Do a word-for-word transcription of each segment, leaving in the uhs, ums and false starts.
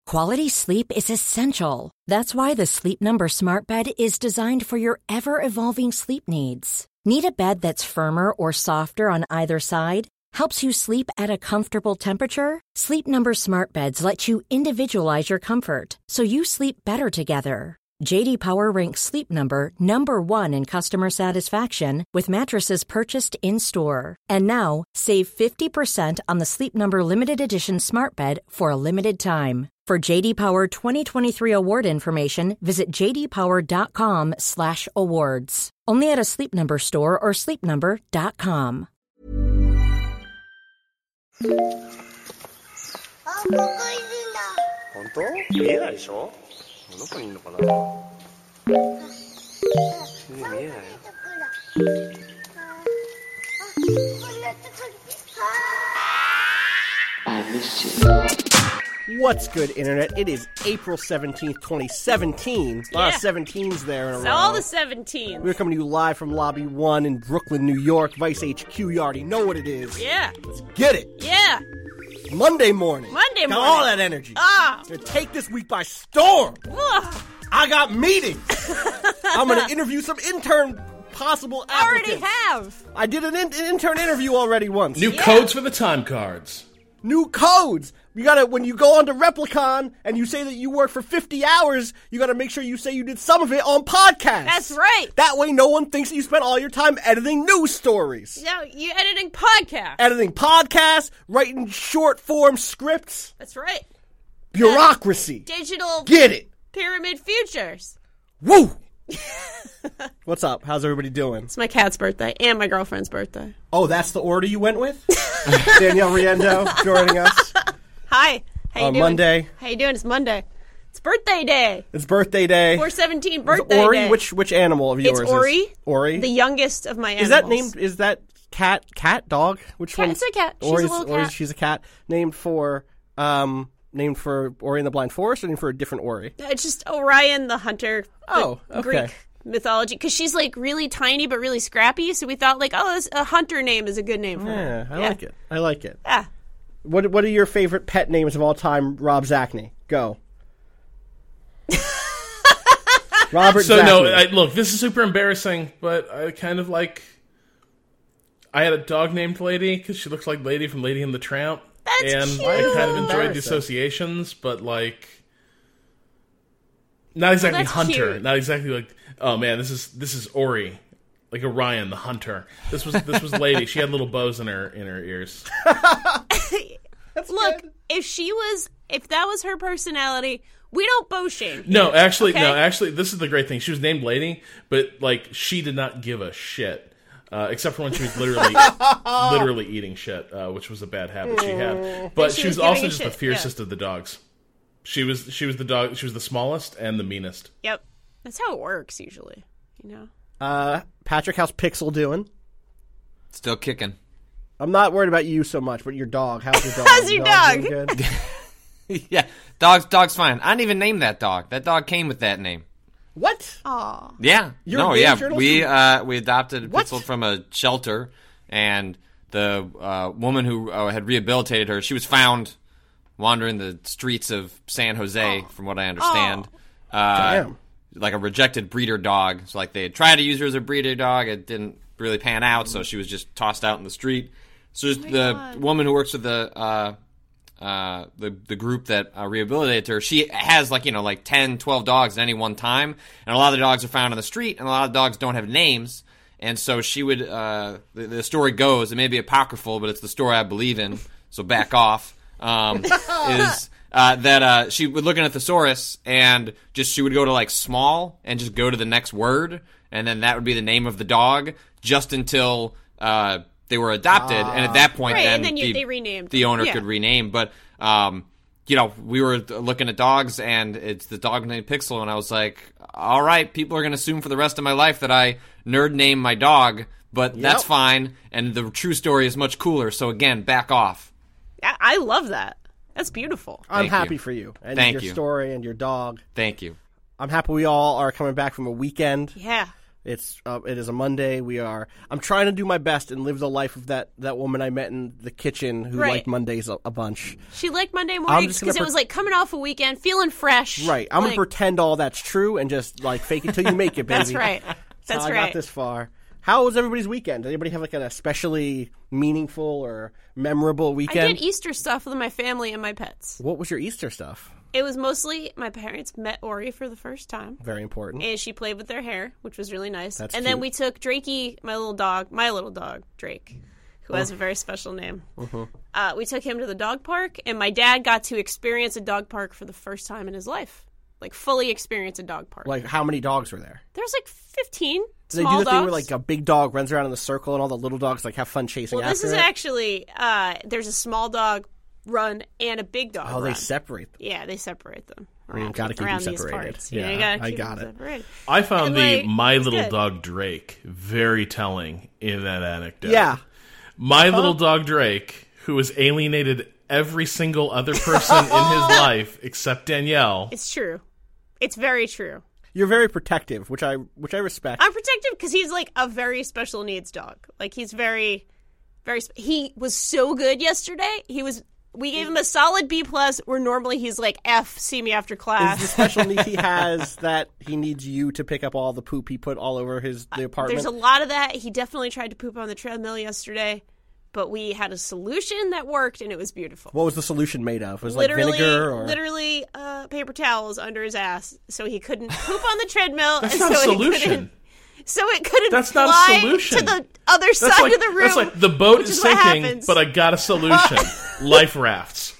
Quality sleep is essential. That's why the Sleep Number Smart Bed is designed for your ever-evolving sleep needs. Need a bed that's firmer or softer on either side? Helps you sleep at a comfortable temperature? Sleep Number Smart Beds let you individualize your comfort, so you sleep better together. J D Power ranks Sleep Number number one in customer satisfaction with mattresses purchased in-store. And now, save fifty percent on the Sleep Number Limited Edition Smart Bed for a limited time. For J D Power twenty twenty-three award information, visit j d power dot com slash awards. Only at a Sleep Number store or sleep number dot com. 아, 뭐가 있는다. 本当？見えないでしょ？どこにいるのかな？見えないよ。 I miss you. What's good, Internet? It is April seventeenth, twenty seventeen. A lot Yeah. of seventeens there in a It's row. all the seventeens. We're coming to you live from Lobby one in Brooklyn, New York. Vice H Q, you already know what it is. Yeah. Let's get it. Yeah. Monday morning. Monday Got morning. all that energy. Ah. Gonna take this week by storm. Ugh. I got meetings. I'm going to interview some intern possible applicants. Already have. I did an, in- an intern interview already once. New Yeah. codes for the time cards. New codes. You gotta, when you go onto Replicon and you say that you work for fifty hours, you gotta make sure you say you did some of it on podcasts. That's right. That way no one thinks that you spent all your time editing news stories. Now you're editing podcasts. Editing podcasts, writing short form scripts. That's right. Bureaucracy. Digital Get it. pyramid futures. Woo! What's up? How's everybody doing? It's my cat's birthday and my girlfriend's birthday. Oh, that's the order you went with? Danielle Riendo joining us Hi. How you on doing? Monday. How you doing? It's Monday. It's birthday day. It's birthday day. four seventeen Is birthday Ori, day. which which animal of yours It's Ori. is? Ori. The youngest of my animals. Is that named? Is that cat? Cat? Dog? Which Cat- one? it's a cat. She's a Ori's- little Ori's- cat. She's a cat. Named for um. Named for Ori and the Blind Forest, or named for a different Ori? It's just Orion the hunter. The Oh, okay. Greek mythology. Because she's like really tiny but really scrappy. So we thought like, oh, this, a hunter name is a good name for Yeah, her. I like it. I like it. Yeah. What What are your favorite pet names of all time? Rob Zachney, go. Robert. So Zachney. no, I, look, this is super embarrassing, but I kind of like. I had a dog named Lady because she looks like Lady from Lady and the Tramp, That's and cute. I kind of enjoyed the Embarrassing. associations, but like, not exactly that's hunter, cute. not exactly like. Oh man, this is this is Ori, like Orion the hunter. This was this was Lady. She had little bows in her in her ears. Look, if she was, if that was her personality, we don't bow shame. No, here, actually, okay? no, actually, this is the great thing. She was named Lady, but like she did not give a shit, uh, except for when she was literally, literally eating shit, uh, which was a bad habit she had. But she she, was was, also giving a just shit, the fiercest of the dogs. She was she was the dog. She was the smallest and the meanest. Yep. That's how it works usually, you know? Uh, Patrick, how's Pixel doing? Still kicking. I'm not worried about you so much, but your dog. How's your dog? How's your dog? doing good? Yeah, dog's dog's fine. I didn't even name that dog. That dog came with that name. What? Aw. Yeah. You're no, a yeah. journalist We who- uh we adopted What? Pixel from a shelter, and the uh, woman who uh, had rehabilitated her, she was found wandering the streets of San Jose, from what I understand. Uh, Damn. Like a rejected breeder dog. So like they had tried to use her as a breeder dog, it didn't really pan out, so she was just tossed out in the street. So the God. woman who works with the uh, uh, the the group that uh, rehabilitated her, she has like you know like ten, twelve dogs at any one time, and a lot of the dogs are found on the street, and a lot of dogs don't have names, and so she would. Uh, the, the story goes, it may be apocryphal, but it's the story I believe in. So back off. Um, is uh, that uh, she would look in a thesaurus and just she would go to like small and just go to the next word, and then that would be the name of the dog just until uh, they were adopted, and at that point, Right, then, and then you- the, they renamed the them. owner Yeah. could rename. But um, you know, we were looking at dogs, and it's the dog named Pixel, and I was like, all right, people are going to assume for the rest of my life that I nerd name my dog, but that's fine, and the true story is much cooler. So again, back off. I, I love that. That's beautiful. I'm Thank happy you. for you and Thank your you. story and your dog. Thank you. I'm happy we all are coming back from a weekend. Yeah. It's uh, it is a Monday. We are. I'm trying to do my best and live the life of that, that woman I met in the kitchen who Right. liked Mondays a, a bunch. She liked Monday I'm mornings just gonna because it pre- was like coming off a weekend, feeling fresh. Right. I'm Like, gonna pretend all that's true and just like fake it till you make it, baby. That's right. That's how I right. got this far. How was everybody's weekend? Did anybody have like an especially meaningful or memorable I weekend? did Easter stuff with my family and my pets. What was your Easter stuff? It was mostly my parents met Ori for the first time. Very important. And she played with their hair, which was really nice. That's and then cute. we took Drakey, my little dog, my little dog, Drake, who has a very special name. Mm-hmm. Uh, we took him to the dog park, and my dad got to experience a dog park for the first time in his life. Like, fully experience a dog park. Like, how many dogs were there? There's like fifteen Do they small do the dogs. thing where like a big dog runs around in the circle and all the little dogs like have fun chasing well, this after is it? actually, uh, there's a small dog run and a big dog Oh, run. they separate them. Yeah, they separate them. I mean, Around, gotta keep around them these separated. parts. You know, Yeah, you gotta I keep got them it. separated. I found And, the like, My it's Little good. Dog Drake very telling in that anecdote. Yeah. My Little Dog Drake, who has alienated every single other person in his life except Danielle. It's true. It's very true. You're very protective, which I which I respect. I'm protective because he's like a very special needs dog. Like he's very, very. Sp- he was so good yesterday. He was. We gave him a solid B plus. Where normally he's like F. See me after Is the class. special needs he has that he needs you to pick up all the poop he put all over his the apartment? There's a lot of that. He definitely tried to poop on the treadmill yesterday, but we had a solution that worked, and it was beautiful. What was the solution made of? Was it literally, like vinegar or literally, uh, paper towels under his ass, so he couldn't poop on the treadmill. That's and not so a He solution. couldn't, so it couldn't That's not a fly solution. to the other That's side like, of the room. that's like the boat which is is what sinking, happens. but I got a solution. Life rafts.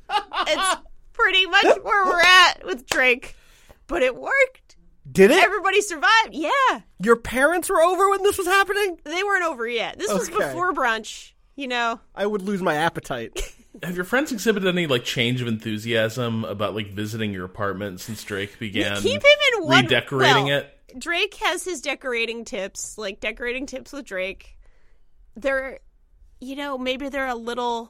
It's pretty much where we're at with Drake, but it worked. did it? Everybody survived. Yeah, Your parents were over when this was happening? they weren't over yet. This was Okay. before brunch. You know, I would lose my appetite. Have your friends exhibited any like change of enthusiasm about like visiting your apartment since Drake began keep him in one. redecorating well, it? Drake has his decorating tips, like decorating tips with Drake. They're, you know, maybe they're a little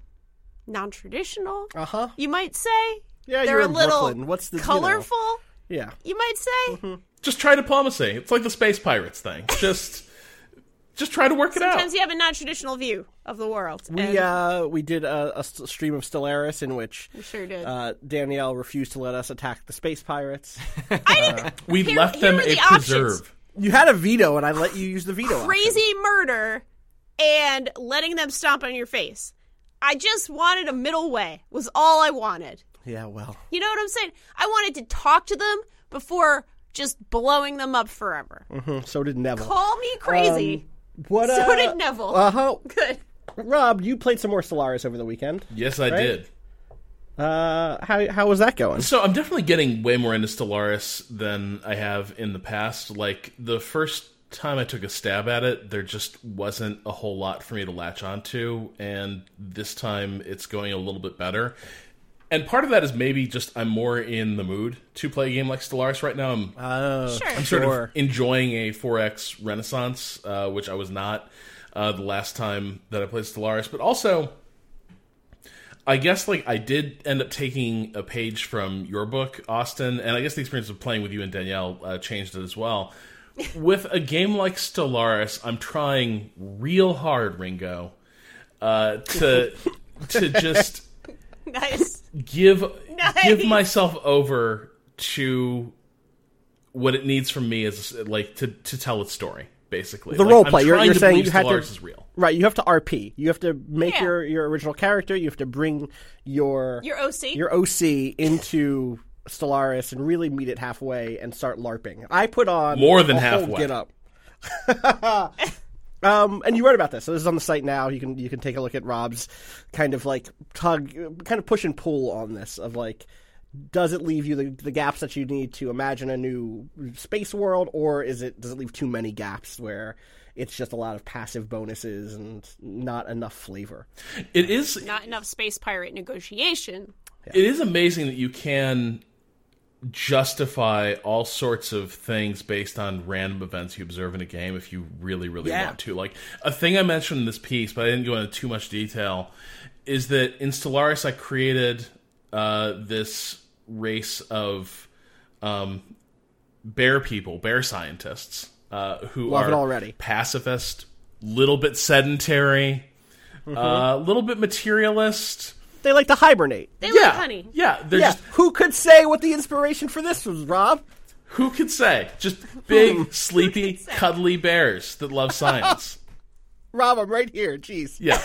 non-traditional. Uh huh. You might say. Yeah, they're you're a in little Brooklyn. What's the you know. colorful? Yeah. You might say. Mm-hmm. Just try diplomacy. It's like the space pirates thing. Just, just try to work it out. Sometimes you have a non-traditional view of the world. We and uh we did a, a st- stream of Stellaris in which we sure did. uh, Danielle refused to let us attack the space pirates. I didn't. We Here- left here them are a the options. preserve. You had a veto, and I let you use the veto. option. Crazy murder and letting them stomp on your face. I just wanted a middle way. Was all I wanted. Yeah, well, You know what I'm saying? I wanted to talk to them before just blowing them up forever. mhm, so did Neville. Call me crazy. What? so uh, did Neville. Uh huh. Good. Rob, you played some more Stellaris over the weekend. Yes, I Right? did. Uh, how how was that going? So I'm definitely getting way more into Stellaris than I have in the past. Like, the first time I took a stab at it, there just wasn't a whole lot for me to latch onto, and this time it's going a little bit better. And part of that is maybe just I'm more in the mood to play a game like Stellaris right now. I'm, Oh, Sure. I'm sort sure. of enjoying a four X Renaissance, uh, which I was not uh, the last time that I played Stellaris. But also, I guess like I did end up taking a page from your book, Austin, and I guess the experience of playing with you and Danielle uh, changed it as well. With a game like Stellaris, I'm trying real hard, Ringo, uh, to to just Nice. give Nice. give myself over to what it needs from me as like to to tell its story, basically. The Like, role I'm play. You're, trying you're to saying believe you had Stellaris to is real. right. You have to R P. You have to make Yeah. your, your original character. You have to bring your Your O C. your O C into Stellaris and really meet it halfway and start LARPing. I put on More than a whole halfway. Get up. Um, and you wrote about this, so this is on the site now. You can you can take a look at Rob's kind of like tug, kind of push and pull on this of like, does it leave you the, the gaps that you need to imagine a new space world, or is it does it leave too many gaps where it's just a lot of passive bonuses and not enough flavor? It is Not enough space pirate negotiation. it is amazing that you can justify all sorts of things based on random events you observe in a game if you really, really Yeah. want to. Like, a thing I mentioned in this piece, but I didn't go into too much detail, is that in Stellaris I created uh, this race of um, bear people, bear scientists, uh, who Love are it already. pacifist, little bit sedentary, a Mm-hmm. uh, little bit materialist. They like to hibernate. They yeah, like honey. yeah. They're Yeah. just Who could say what the inspiration for this was, Rob? who could say? Just big, sleepy, cuddly bears that love science. Rob, I'm right here. Jeez. Yeah.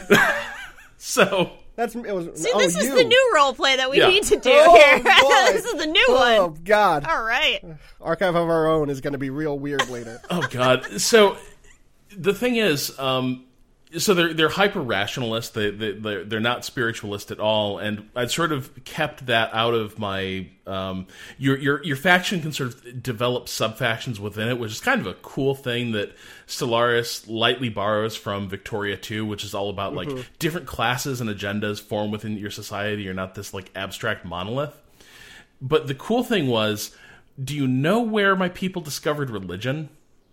So. That's it was. See, oh, this is you. the new role play that we Yeah. need to do Oh, here. boy. This is the new Oh one. God. All right. Archive of Our Own is going to be real weird later. Oh God! So the thing is, um, so they're they're hyper rationalist. They they they're, they're not spiritualist at all, and I sort of kept that out of my. Um, your your your faction can sort of develop sub factions within it, which is kind of a cool thing that Stellaris lightly borrows from Victoria two, which is all about like different classes and agendas form within your society. You're not this like abstract monolith. But the cool thing was, do you know where my people discovered religion?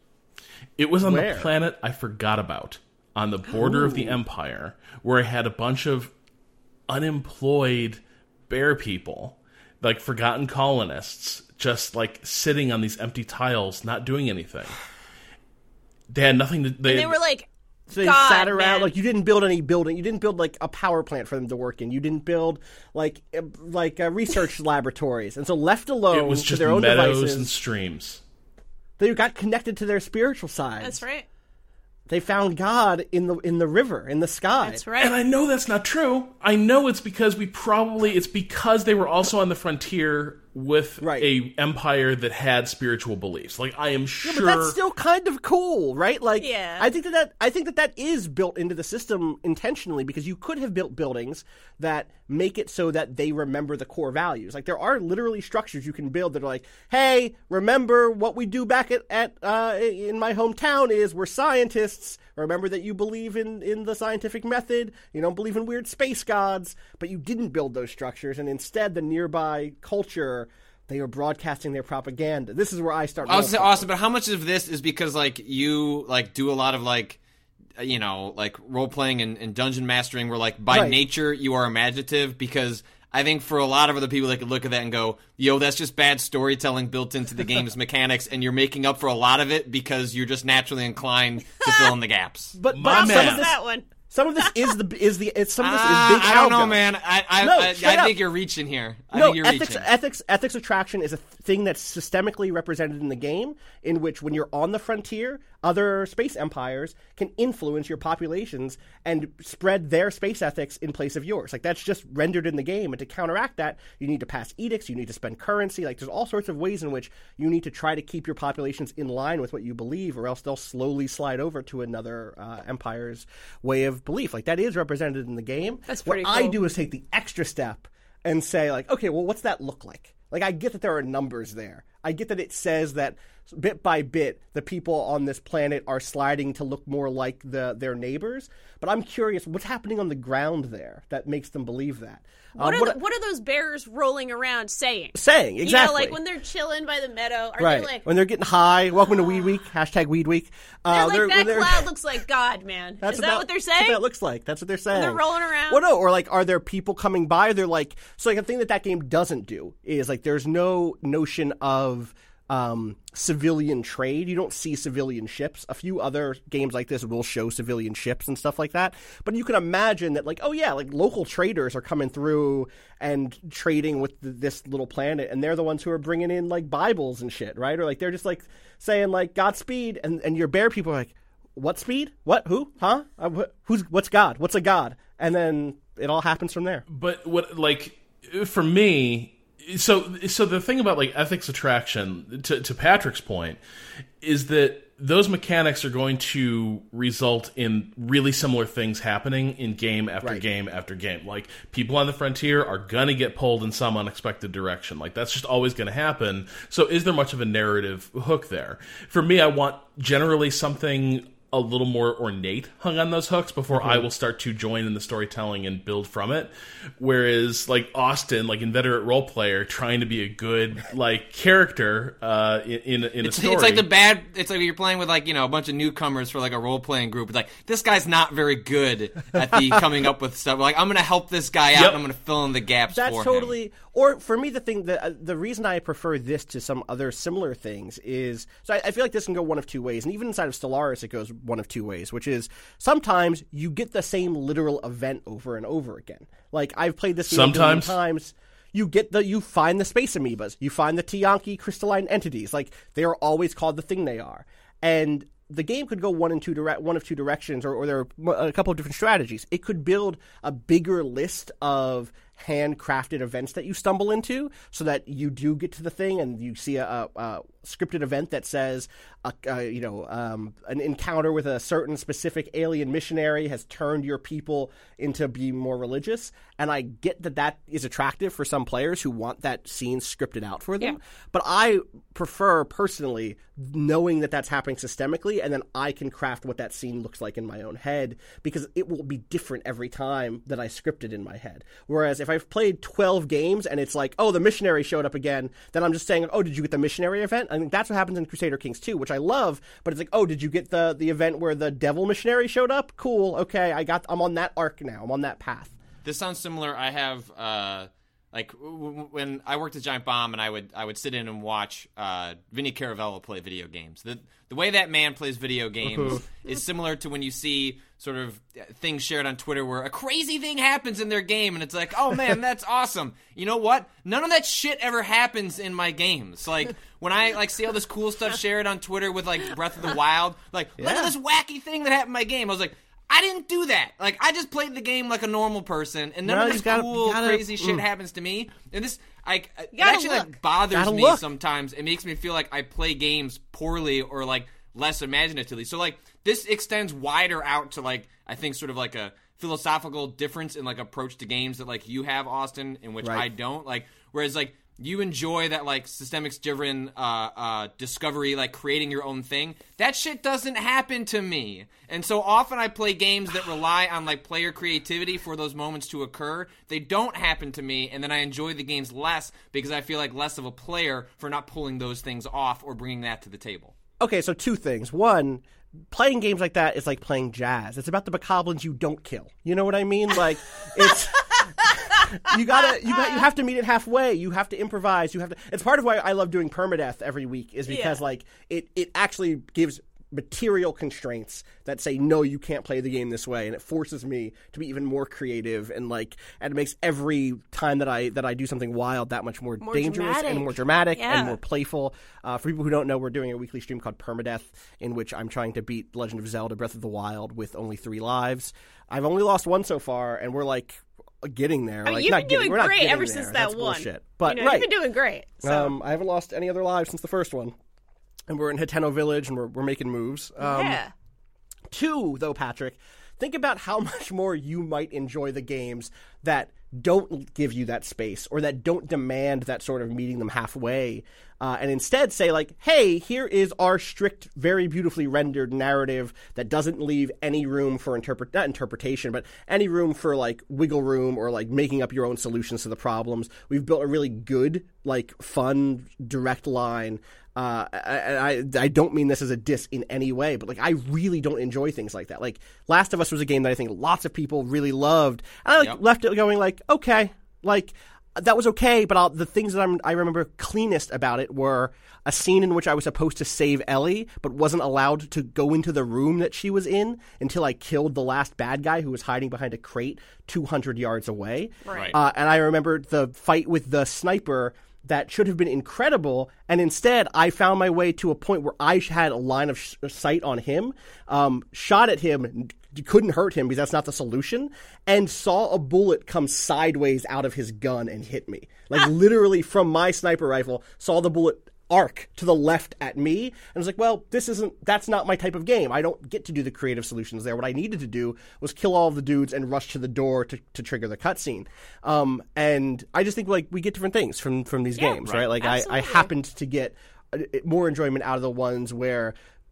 It was on Where? the planet I forgot about, on the border of the Empire, where I had a bunch of unemployed bear people, like forgotten colonists, just like sitting on these empty tiles, not doing anything. They had nothing to. They, And they were like, So they God, sat around man. like you didn't build any building. You didn't build like a power plant for them to work in. You didn't build like uh, like uh, research laboratories. And so left alone it was to just their own meadows devices, and streams. they got connected to their spiritual side. that's right. They found God in the in the river, in the sky. That's right. And I know that's not true. I know it's because we probably it's because they were also on the frontier with Right. a empire that had spiritual beliefs. Like I am Yeah, sure but that's still kind of cool, right? Like, Yeah. I think that, that I think that that is built into the system intentionally because you could have built buildings that make it so that they remember the core values. Like there are literally structures you can build that are like, hey, remember what we do back at, at uh, in my hometown is we're scientists. Remember that you believe in, in the scientific method. You don't believe in weird space gods, but you didn't build those structures, and instead the nearby culture. They are broadcasting their propaganda. This is where I start. I was gonna say, role-playing. Austin, but how much of this is because like you like do a lot of like uh, you know like role playing and, and dungeon mastering, where like by Right. nature you are imaginative? Because I think for a lot of other people, they could look at that and go, "Yo, that's just bad storytelling built into the game's mechanics, and you're making up for a lot of it because you're just naturally inclined to fill in the gaps." But, My but some man. of this, that one. some of this is the is the it's some of this Ah, is big. I don't know, algo. man. I I, No, I, straight I up. think you're reaching here. I No, think you're ethics, reaching. ethics, ethics attraction is a thing that's systemically represented in the game, in which when you're on the frontier, other space empires can influence your populations and spread their space ethics in place of yours. Like that's just rendered in the game, and to counteract that, you need to pass edicts, you need to spend currency. Like there's all sorts of ways in which you need to try to keep your populations in line with what you believe, or else they'll slowly slide over to another uh, empire's way of belief. Like that is represented in the game. That's what pretty I cool. do is take the extra step and say like, okay, well, what's that look like? Like, I get that there are numbers there. I get that it says that bit by bit, the people on this planet are sliding to look more like the their neighbors. But I'm curious, what's happening on the ground there that makes them believe that? What, Um, are the, what are those bears rolling around saying? saying exactly? You know, like when they're chilling by the meadow, are right they like, when they're getting high. Welcome to Weed Week. Hashtag Weed Week. Uh, they're like, when that they're- cloud looks like God, man. That's Is that about- what they're That's saying? what that looks like. That's what they're saying. they're rolling around? Well, no, or like, are there people coming by? They're like, so like a thing that that game doesn't do is like, there's no notion of um, civilian trade. You don't see civilian ships. A few other games like this will show civilian ships and stuff like that. But you can imagine that, like, oh yeah, like local traders are coming through and trading with th- this little planet, and they're the ones who are bringing in like Bibles and shit, right? Or like they're just like saying like Godspeed, and and your bear people are like, what speed? What? Who? Huh? Uh, wh- who's? What's God? What's a God? And then it all happens from there. But what, like, for me, so so the thing about like ethics attraction, to, to Patrick's point, is that those mechanics are going to result in really similar things happening in game after Right. game after game. Like, people on the frontier are gonna get pulled in some unexpected direction. Like, that's just always gonna happen. So is there much of a narrative hook there? For me, I want generally something a little more ornate hung on those hooks before mm-hmm. I will start to join in the storytelling and build from it. Whereas, like, Austin, like, inveterate role player, trying to be a good, like, character uh, in, in, in a it's, story. It's like the bad, it's like you're playing with, like, you know, a bunch of newcomers for, like, a role-playing group. It's like, this guy's not very good at the coming up with stuff. Like, I'm going to help this guy out, yep. and I'm going to fill in the gaps That's for totally, him. Or, for me, the thing, that, uh, the reason I prefer this to some other similar things is, so I, I feel like this can go one of two ways, and even inside of Stellaris it goes one of two ways, which is sometimes you get the same literal event over and over again. Like, I've played this game sometimes. a million times. You get the, you find the space amoebas, you find the Tiyanki crystalline entities. Like, they are always called the thing they are. And the game could go one and two dire- one of two directions, or, or there are a couple of different strategies. It could build a bigger list of handcrafted events that you stumble into, so that you do get to the thing and you see a, a, a scripted event that says, a, a, you know, um, an encounter with a certain specific alien missionary has turned your people into being more religious. And I get that that is attractive for some players who want that scene scripted out for them. Yeah. But I prefer, personally, knowing that that's happening systemically, and then I can craft what that scene looks like in my own head, because it will be different every time that I script it in my head. Whereas if I've played twelve games and it's like, oh, the missionary showed up again, then I'm just saying, oh, did you get the missionary event? I mean, that's what happens in Crusader Kings two, which I love, but it's like, oh, did you get the, the event where the devil missionary showed up? Cool, okay, I got, I'm on that arc now, I'm on that path. This sounds similar. I have, uh, like, w- w- when I worked at Giant Bomb, and I would I would sit in and watch uh, Vinny Caravello play video games. The the way that man plays video games is similar to when you see sort of things shared on Twitter where a crazy thing happens in their game, and it's like, oh man, that's awesome. You know what? None of that shit ever happens in my games. Like, when I like see all this cool stuff shared on Twitter with like Breath of the Wild, like, yeah. look at this wacky thing that happened in my game. I was like, I didn't do that. Like, I just played the game like a normal person, and none no, of this gotta, cool, gotta, crazy mm. shit happens to me. And this, I, it actually look. like bothers gotta me look. sometimes. It makes me feel like I play games poorly or like less imaginatively. So like, this extends wider out to like, I think sort of like a philosophical difference in like approach to games that like you have, Austin, in which right. I don't. Like, whereas like, you enjoy that, like, systemics-driven uh, uh, discovery, like, creating your own thing. That shit doesn't happen to me. And so often I play games that rely on, like, player creativity for those moments to occur. They don't happen to me, and then I enjoy the games less because I feel like less of a player for not pulling those things off or bringing that to the table. Okay, so two things. One, playing games like that is like playing jazz. It's about the bokoblins you don't kill. You know what I mean? Like, it's... you gotta, you got, you have to meet it halfway. You have to improvise. You have to. It's part of why I love doing permadeath every week, is because yeah. like it, it actually gives material constraints that say no, you can't play the game this way, and it forces me to be even more creative, and like, and it makes every time that I that I do something wild that much more, more dangerous dramatic. and more dramatic yeah. and more playful. Uh, for people who don't know, we're doing a weekly stream called Permadeath, in which I'm trying to beat Legend of Zelda: Breath of the Wild with only three lives. I've only lost one so far, and we're like. Getting there. I mean, like, you've not been getting, doing we're not great ever there. since that That's one. Bullshit. But you know, right. you've been doing great. So. Um, I haven't lost any other lives since the first one. And we're in Hiteno Village, and we're, we're making moves. Um, yeah. Two, though, Patrick, think about how much more you might enjoy the games that don't give you that space, or that don't demand that sort of meeting them halfway, uh, and instead say, like, hey, here is our strict, very beautifully rendered narrative that doesn't leave any room for interpret not interpretation, but any room for, like, wiggle room or, like, making up your own solutions to the problems. We've built a really good, like, fun, direct line. Uh, I, I I don't mean this as a diss in any way, but like I really don't enjoy things like that. Like Last of Us was a game that I think lots of people really loved, and I like, yep. left it going like, okay, like that was okay. But I'll, the things that I'm, I remember cleanest about it were a scene in which I was supposed to save Ellie, but wasn't allowed to go into the room that she was in until I killed the last bad guy who was hiding behind a crate two hundred yards away. Right. Uh, and I remember the fight with the sniper. That should have been incredible, and instead I found my way to a point where I had a line of sh- sight on him, um, shot at him, couldn't hurt him because that's not the solution, and saw a bullet come sideways out of his gun and hit me. Like literally from my sniper rifle, saw the bullet arc to the left at me, and I was like, well, this isn't, that's not my type of game. I don't get to do the creative solutions there. What I needed to do was kill all of the dudes and rush to the door to, to trigger the cutscene. Um, and I just think, like, we get different things from, from these yeah, games, right? right? Like, I, I happened to get more enjoyment out of the ones where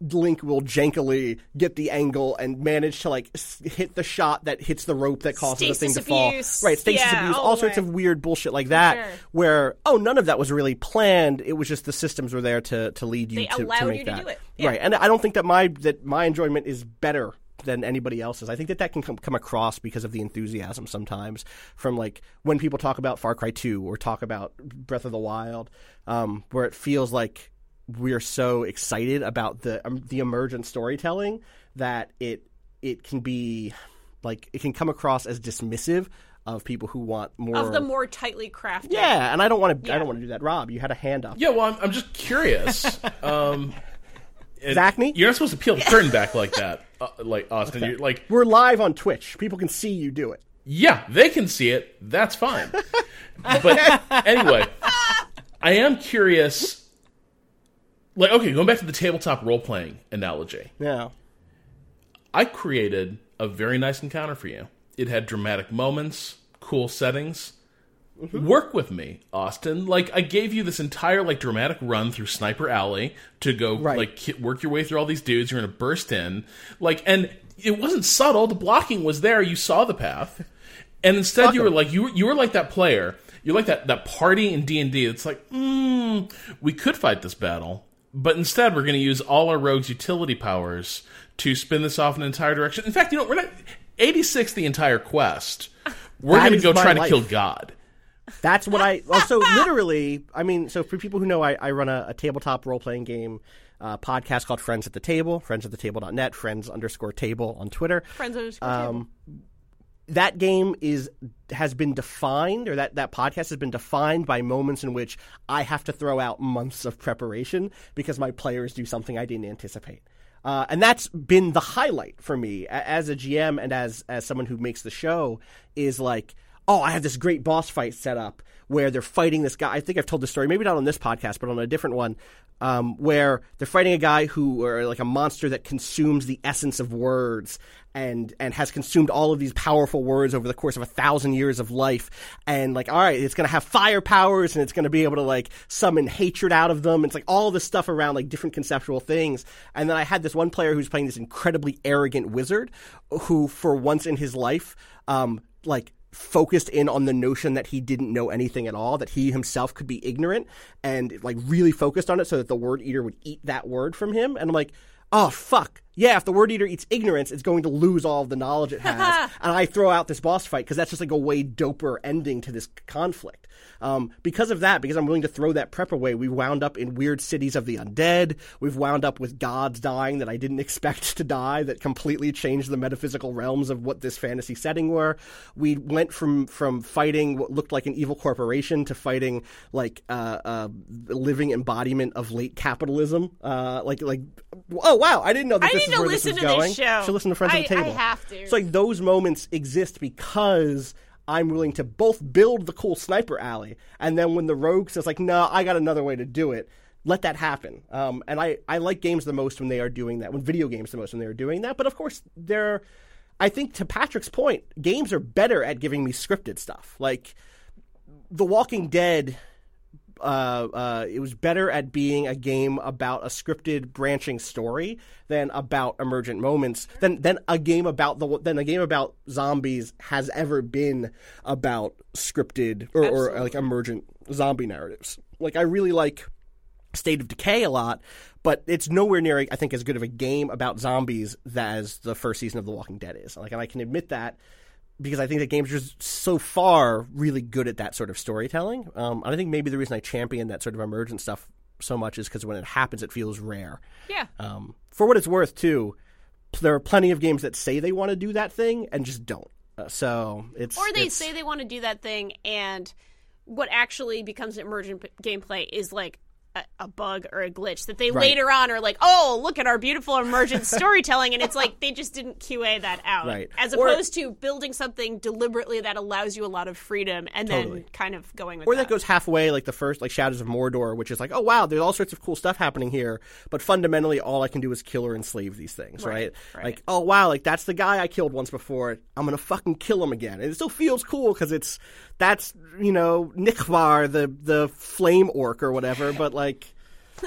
Link will jankily get the angle and manage to like s- hit the shot that hits the rope that causes the thing Stasis to fall. abuse. Right, stasis Yeah, abuse, all all the sorts way. of weird bullshit like that. Sure. Where oh, none of that was really planned. It was just the systems were there to to lead you They to, to allowed make you to that do it. Yeah. right. And I don't think that my that my enjoyment is better than anybody else's. I think that that can come, come across because of the enthusiasm sometimes from like when people talk about Far Cry two or talk about Breath of the Wild, um, where it feels like we're so excited about the um, the emergent storytelling that it it can be like it can come across as dismissive of people who want more Of the more tightly crafted. yeah, and I don't want to Yeah. I don't want to do that. Rob, you had a hand up. Yeah, well, I'm, I'm just curious. um, it- Zachney? You're not supposed to peel the curtain back like that, uh, like Austin. You're like, We're live on Twitch. People can see you do it. yeah, they can see it. That's fine. But anyway, I am curious. Like, okay, going back to the tabletop role-playing analogy. Yeah. I created a very nice encounter for you. It had dramatic moments, cool settings. Mm-hmm. Work with me, Austin. Like, I gave you this entire, like, dramatic run through Sniper Alley to go, Right. like, ki- work your way through all these dudes. You're going to burst in. Like, and it wasn't subtle. The blocking was there. You saw the path. And instead Fuck you were 'em. like, you were, you were like that player. You're like that, that party in D and D that's like, mm, we could fight this battle. But instead, we're going to use all our rogues' utility powers to spin this off in an entire direction. In fact, you know, we're not eighty-six the entire quest. We're That going to is go my try life. to kill God. That's what I also literally. I mean, so for people who know, I, I run a, a tabletop role playing game uh, podcast called Friends at the Table. Friends at the Table dot net. Friends underscore table on Twitter. Friends underscore Um, that game is has been defined, or that, that podcast has been defined by moments in which I have to throw out months of preparation because my players do something I didn't anticipate. Uh, and that's been the highlight for me a- as a G M and as as someone who makes the show is like, oh, I have this great boss fight set up where they're fighting this guy. I think I've told this story, maybe not on this podcast, but on a different one, um, where they're fighting a guy who, or like a monster that consumes the essence of words and and has consumed all of these powerful words over the course of a thousand years of life. And like, all right, it's going to have fire powers and it's going to be able to like summon hatred out of them. It's like all this stuff around like different conceptual things. And then I had this one player who's playing this incredibly arrogant wizard who, for once in his life, um, like, focused in on the notion that he didn't know anything at all, that he himself could be ignorant, and like really focused on it so that the word eater would eat that word from him. And I'm like, oh, fuck. Yeah, if the word eater eats ignorance, it's going to lose all of the knowledge it has. And I throw out this boss fight because that's just like a way doper ending to this conflict. Um, because of that, because I'm willing to throw that prep away, we wound up in weird cities of the undead. We've wound up with gods dying that I didn't expect to die, that completely changed the metaphysical realms of what this fantasy setting were. We went from from fighting what looked like an evil corporation to fighting like uh, a living embodiment of late capitalism. Uh, like like oh wow, I didn't know that I this need is to where this listen was to this going. show. Should listen to Friends I- at the Table. I have to. So like those moments exist because I'm willing to both build the cool sniper alley, and then when the rogue says like, no, I got another way to do it, let that happen. Um, and I, I like games the most when they are doing that, when video games the most when they are doing that. But of course, they're, I think to Patrick's point, games are better at giving me scripted stuff. Like The Walking Dead, uh, uh, it was better at being a game about a scripted branching story than about emergent moments. Than than a game about the than a game about zombies has ever been about scripted or, or like emergent zombie narratives. Like I really like State of Decay a lot, but it's nowhere near, I think, as good of a game about zombies as the first season of The Walking Dead is. Like, and I can admit that because I think that games are just so far really good at that sort of storytelling. Um, and I think maybe the reason I champion that sort of emergent stuff so much is because when it happens, it feels rare. Yeah. Um, for what it's worth, too, there are plenty of games that say they want to do that thing and just don't. Uh, so it's Or they it's, say they want to do that thing, and what actually becomes emergent p- gameplay is like a, a bug or a glitch that they Right. later on are like, oh, look at our beautiful emergent storytelling, and it's like they just didn't Q A that out. Right. As Or- opposed to building something deliberately that allows you a lot of freedom and Totally. then kind of going with Or that. that goes halfway, like the first, like Shadows of Mordor, which is like, oh wow, there's all sorts of cool stuff happening here, but fundamentally, all I can do is kill or enslave these things, right? Right, right. Like, oh wow, like that's the guy I killed once before. I'm gonna fucking kill him again, and it still feels cool because it's that's you know Nikvar, the the flame orc or whatever, but like.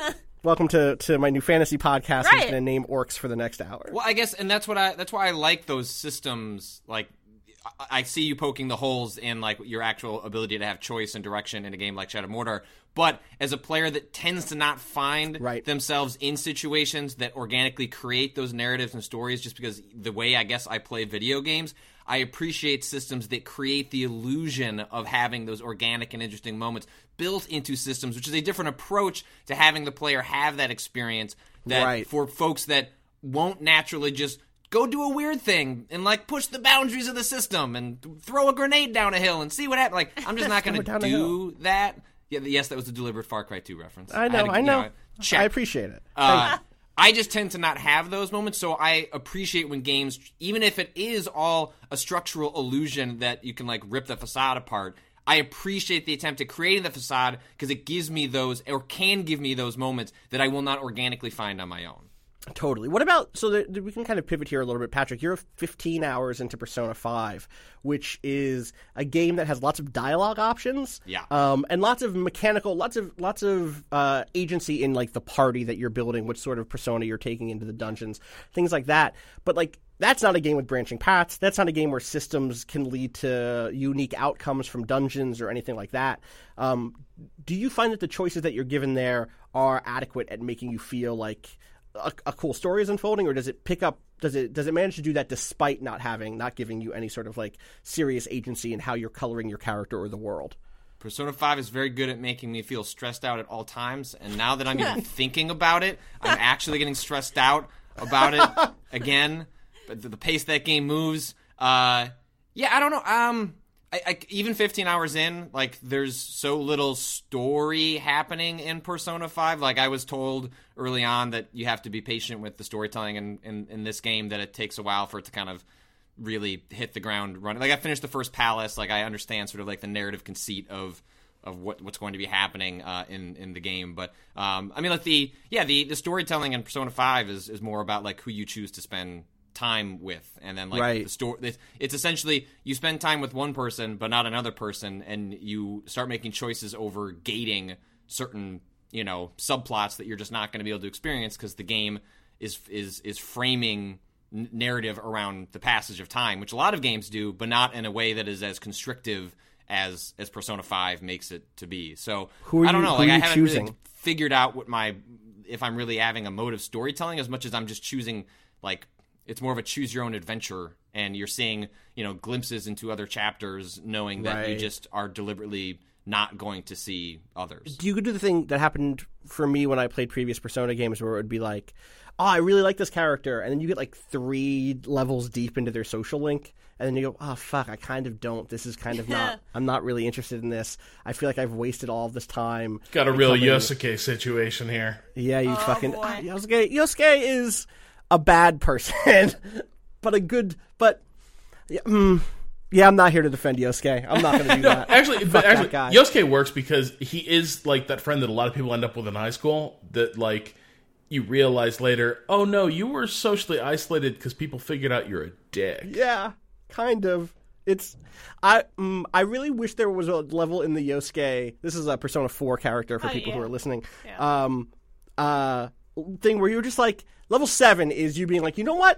Welcome to, to my new fantasy podcast. Right. I'm going to name orcs for the next hour. Well, I guess, and that's what I that's why I like those systems. Like, I, I see you poking the holes in like your actual ability to have choice and direction in a game like Shadow of Mordor. But as a player that tends to not find right. themselves in situations that organically create those narratives and stories, just because the way I guess I play video games, I appreciate systems that create the illusion of having those organic and interesting moments built into systems, which is a different approach to having the player have that experience that right. for folks that won't naturally just go do a weird thing and like push the boundaries of the system and throw a grenade down a hill and see what happens. Like, I'm just not going to do that. Yeah, yes, that was a deliberate Far Cry two reference. I know, I, to, I know. You know check. I appreciate it. Uh, I just tend to not have those moments, so I appreciate when games, even if it is all a structural illusion that you can like rip the facade apart, I appreciate the attempt at creating the facade because it gives me those, or can give me those moments that I will not organically find on my own. Totally. What about, so the, we can kind of pivot here a little bit, Patrick. You're fifteen hours into Persona five, which is a game that has lots of dialogue options. Yeah. Um, and lots of mechanical, lots of lots of uh, agency in like the party that you're building, which sort of persona you're taking into the dungeons, things like that. But like, that's not a game with branching paths. That's not a game where systems can lead to unique outcomes from dungeons or anything like that. Um, do you find that the choices that you're given there are adequate at making you feel like A, a cool story is unfolding, or does it pick up? Does it does it manage to do that despite not having, not giving you any sort of like serious agency in how you're coloring your character or the world? Persona five is very good at making me feel stressed out at all times, and now that I'm even thinking about it, I'm actually getting stressed out about it again. But the, the pace that game moves, uh, yeah, I don't know. Um, I, I, even fifteen hours in, like, there's so little story happening in Persona five. Like, I was told early on that you have to be patient with the storytelling in, in, in this game, that it takes a while for it to kind of really hit the ground running. Like, I finished the first palace. Like, I understand sort of, like, the narrative conceit of of what what's going to be happening uh, in, in the game. But, um, I mean, like, the, yeah, the, the storytelling in Persona five is, is more about, like, who you choose to spend time with, and then like right. the story, it's essentially you spend time with one person but not another person, and you start making choices over gating certain, you know, subplots that you're just not going to be able to experience because the game is is is framing n- narrative around the passage of time, which a lot of games do, but not in a way that is as constrictive as as Persona five makes it to be. So who are I don't you, know, who like are I you haven't choosing? really figured out what my if I'm really having a mode of storytelling as much as I'm just choosing, like, it's more of a choose your own adventure, and you're seeing, you know, glimpses into other chapters, knowing that right. you just are deliberately not going to see others. Do you do the thing that happened for me when I played previous Persona games, where it would be like, oh, I really like this character, and then you get like three levels deep into their social link, and then you go, oh, fuck, I kind of don't. This is kind of not, I'm not really interested in this. I feel like I've wasted all of this time. Got a real Yosuke situation here. Yeah, you oh, fucking, boy. Yosuke, Yosuke is a bad person, but a good, but yeah, mm, yeah, I'm not here to defend Yosuke. I'm not going to do that. Actually, Fuck but that actually, guy. Yosuke works because he is like that friend that a lot of people end up with in high school. That like you realize later, oh no, you were socially isolated because people figured out you're a dick. Yeah, kind of. It's I mm, I really wish there was a level in the Yosuke. This is a Persona four character for Oh, people yeah. who are listening. Yeah. Um, uh, thing where you're just like, level seven is you being like, you know what?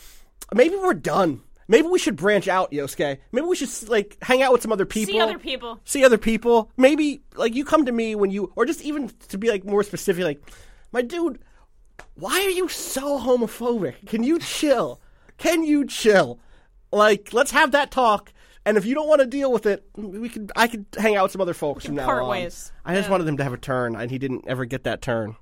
Maybe we're done. Maybe we should branch out, Yosuke. Maybe we should like hang out with some other people. See other people. See other people. Maybe like you come to me when you, or just even to be like more specific, like, my dude, why are you so homophobic? Can you chill? Can you chill? Like, let's have that talk. And if you don't want to deal with it, we could. I could hang out with some other folks from now part on. ways. I just Yeah. wanted him to have a turn, and he didn't ever get that turn.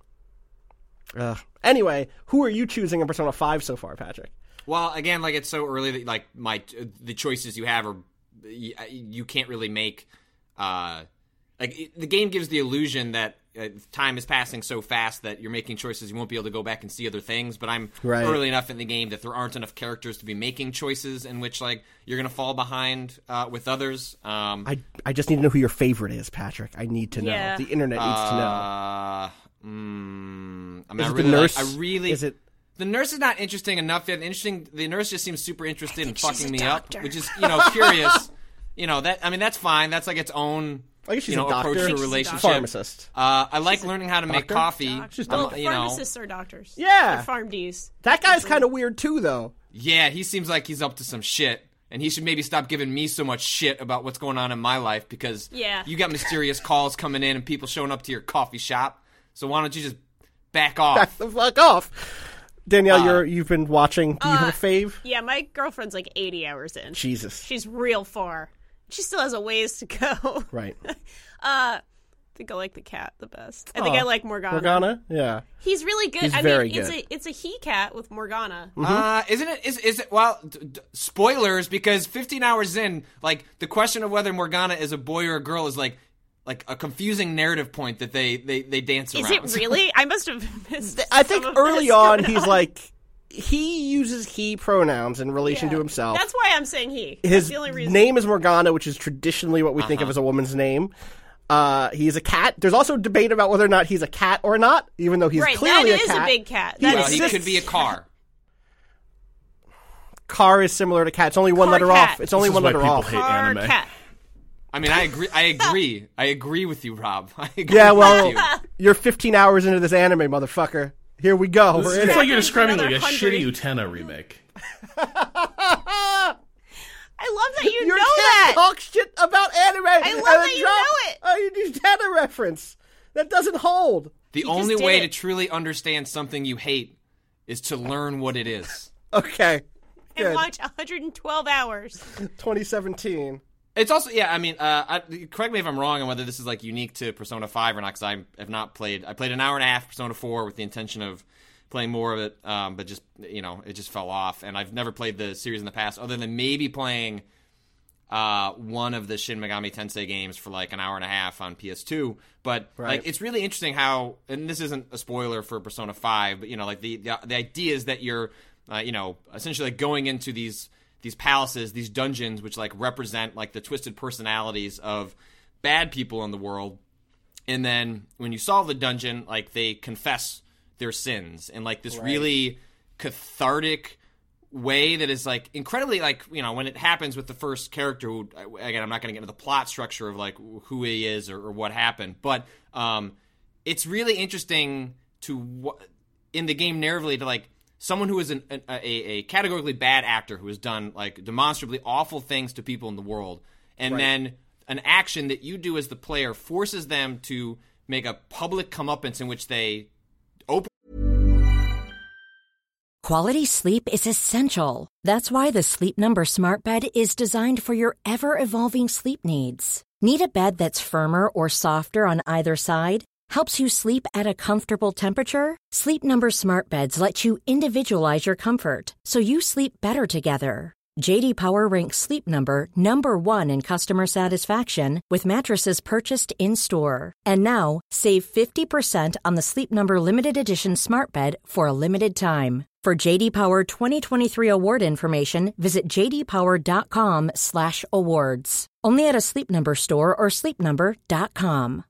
Uh, anyway, who are you choosing in Persona five so far, Patrick? Well, again, like, it's so early that like my the choices you have are you, you can't really make. Uh, like it, the game gives the illusion that uh, time is passing so fast that you're making choices you won't be able to go back and see other things. But I'm Right. early enough in the game that there aren't enough characters to be making choices in which like you're gonna fall behind uh, with others. Um, I I just need to know who your favorite is, Patrick. I need to know. Yeah. The internet needs to know. Uh, mm, I mean, Is I it really, the nurse? like, I really. Is it? The nurse is not interesting enough yet. Interesting. The nurse just seems super interested in she's fucking a me doctor. up, which is, you know, curious. You know that. I mean, that's fine. That's like its own I guess she's you know, a doctor. approach to a She's a relationship. Pharmacist. Uh, I like learning how to make doctor? coffee. She's Well, Um, you know, pharmacists are doctors. Yeah. They're farm Ds. That guy's kind of weird too, though. yeah, he seems like he's up to some shit. And he should maybe stop giving me so much shit about what's going on in my life because Yeah. you got mysterious calls coming in and people showing up to your coffee shop. So why don't you just back off? Back the fuck off. Danielle, Uh, you're you've been watching. Do you have a fave? Yeah, my girlfriend's like eighty hours in. Jesus. She's real far. She still has a ways to go. Right. I think I like the cat the best. I think I like Morgana. Morgana? Yeah. He's really good. He's I very mean, it's good. a it's a he cat with Morgana. Uh, isn't it? Is is it? Well, d- d- spoilers because fifteen hours in, like the question of whether Morgana is a boy or a girl is like like a confusing narrative point that they they, they dance Is around. it really? I must have missed. I think some of early this on going he's like he uses he pronouns in relation Yeah. to himself. That's why I'm saying he. That's His the only reason. name is Morgana, which is traditionally what we Uh-huh. think of as a woman's name. Uh, he's a cat. There's also debate about whether or not he's a cat or not, even though he's right, clearly that a is cat. a big cat. He That well, is he exists. could be a car. Car is similar to cat. It's only one Car letter cat. off. It's only This is one why letter people off. hate car anime. cat. I mean, I agree. I agree. I agree with you, Rob. I agree Yeah, with well, you. you're fifteen hours into this anime, motherfucker. Here we go. We're in It's it. like you're describing like a Another shitty hundred. Utena remake. I love that you You know can't that. talk shit about anime. I love that you know it. Oh, you did a reference. That doesn't hold. The just only did way it. to truly understand something you hate is to learn what it is. Okay. And Good. watch one hundred twelve hours. twenty seventeen. It's also, yeah, I mean, uh, I, correct me if I'm wrong on whether this is, like, unique to Persona five or not, because I have not played, I played an hour and a half Persona four with the intention of playing more of it, um, but just, you know, it just fell off, and I've never played the series in the past, other than maybe playing uh, one of the Shin Megami Tensei games for, like, an hour and a half on P S two, but, Right. like, it's really interesting how, and this isn't a spoiler for Persona five, but, you know, like, the, the, the idea is that you're, uh, you know, essentially like, going into these these palaces, these dungeons, which like represent like the twisted personalities of bad people in the world. And then when you solve the dungeon, like they confess their sins in like this really cathartic way that is like incredibly like, you know, when it happens with the first character who, again, I'm not going to get into the plot structure of like who he is or, or what happened, but um, it's really interesting to in the game narratively to like someone who is an, a, a, a categorically bad actor who has done like demonstrably awful things to people in the world, and Right. then an action that you do as the player forces them to make a public comeuppance in which they open. Quality sleep is essential. That's why the Sleep Number Smart Bed is designed for your ever-evolving sleep needs. Need a bed that's firmer or softer on either side? Helps you sleep at a comfortable temperature? Sleep Number Smart Beds let you individualize your comfort so you sleep better together. J D Power ranks Sleep Number number one in customer satisfaction with mattresses purchased in-store. And now, save fifty percent on the Sleep Number Limited Edition Smart Bed for a limited time. For J D Power twenty twenty-three award information, visit j d power dot com slash awards. Only at a Sleep Number store or sleep number dot com.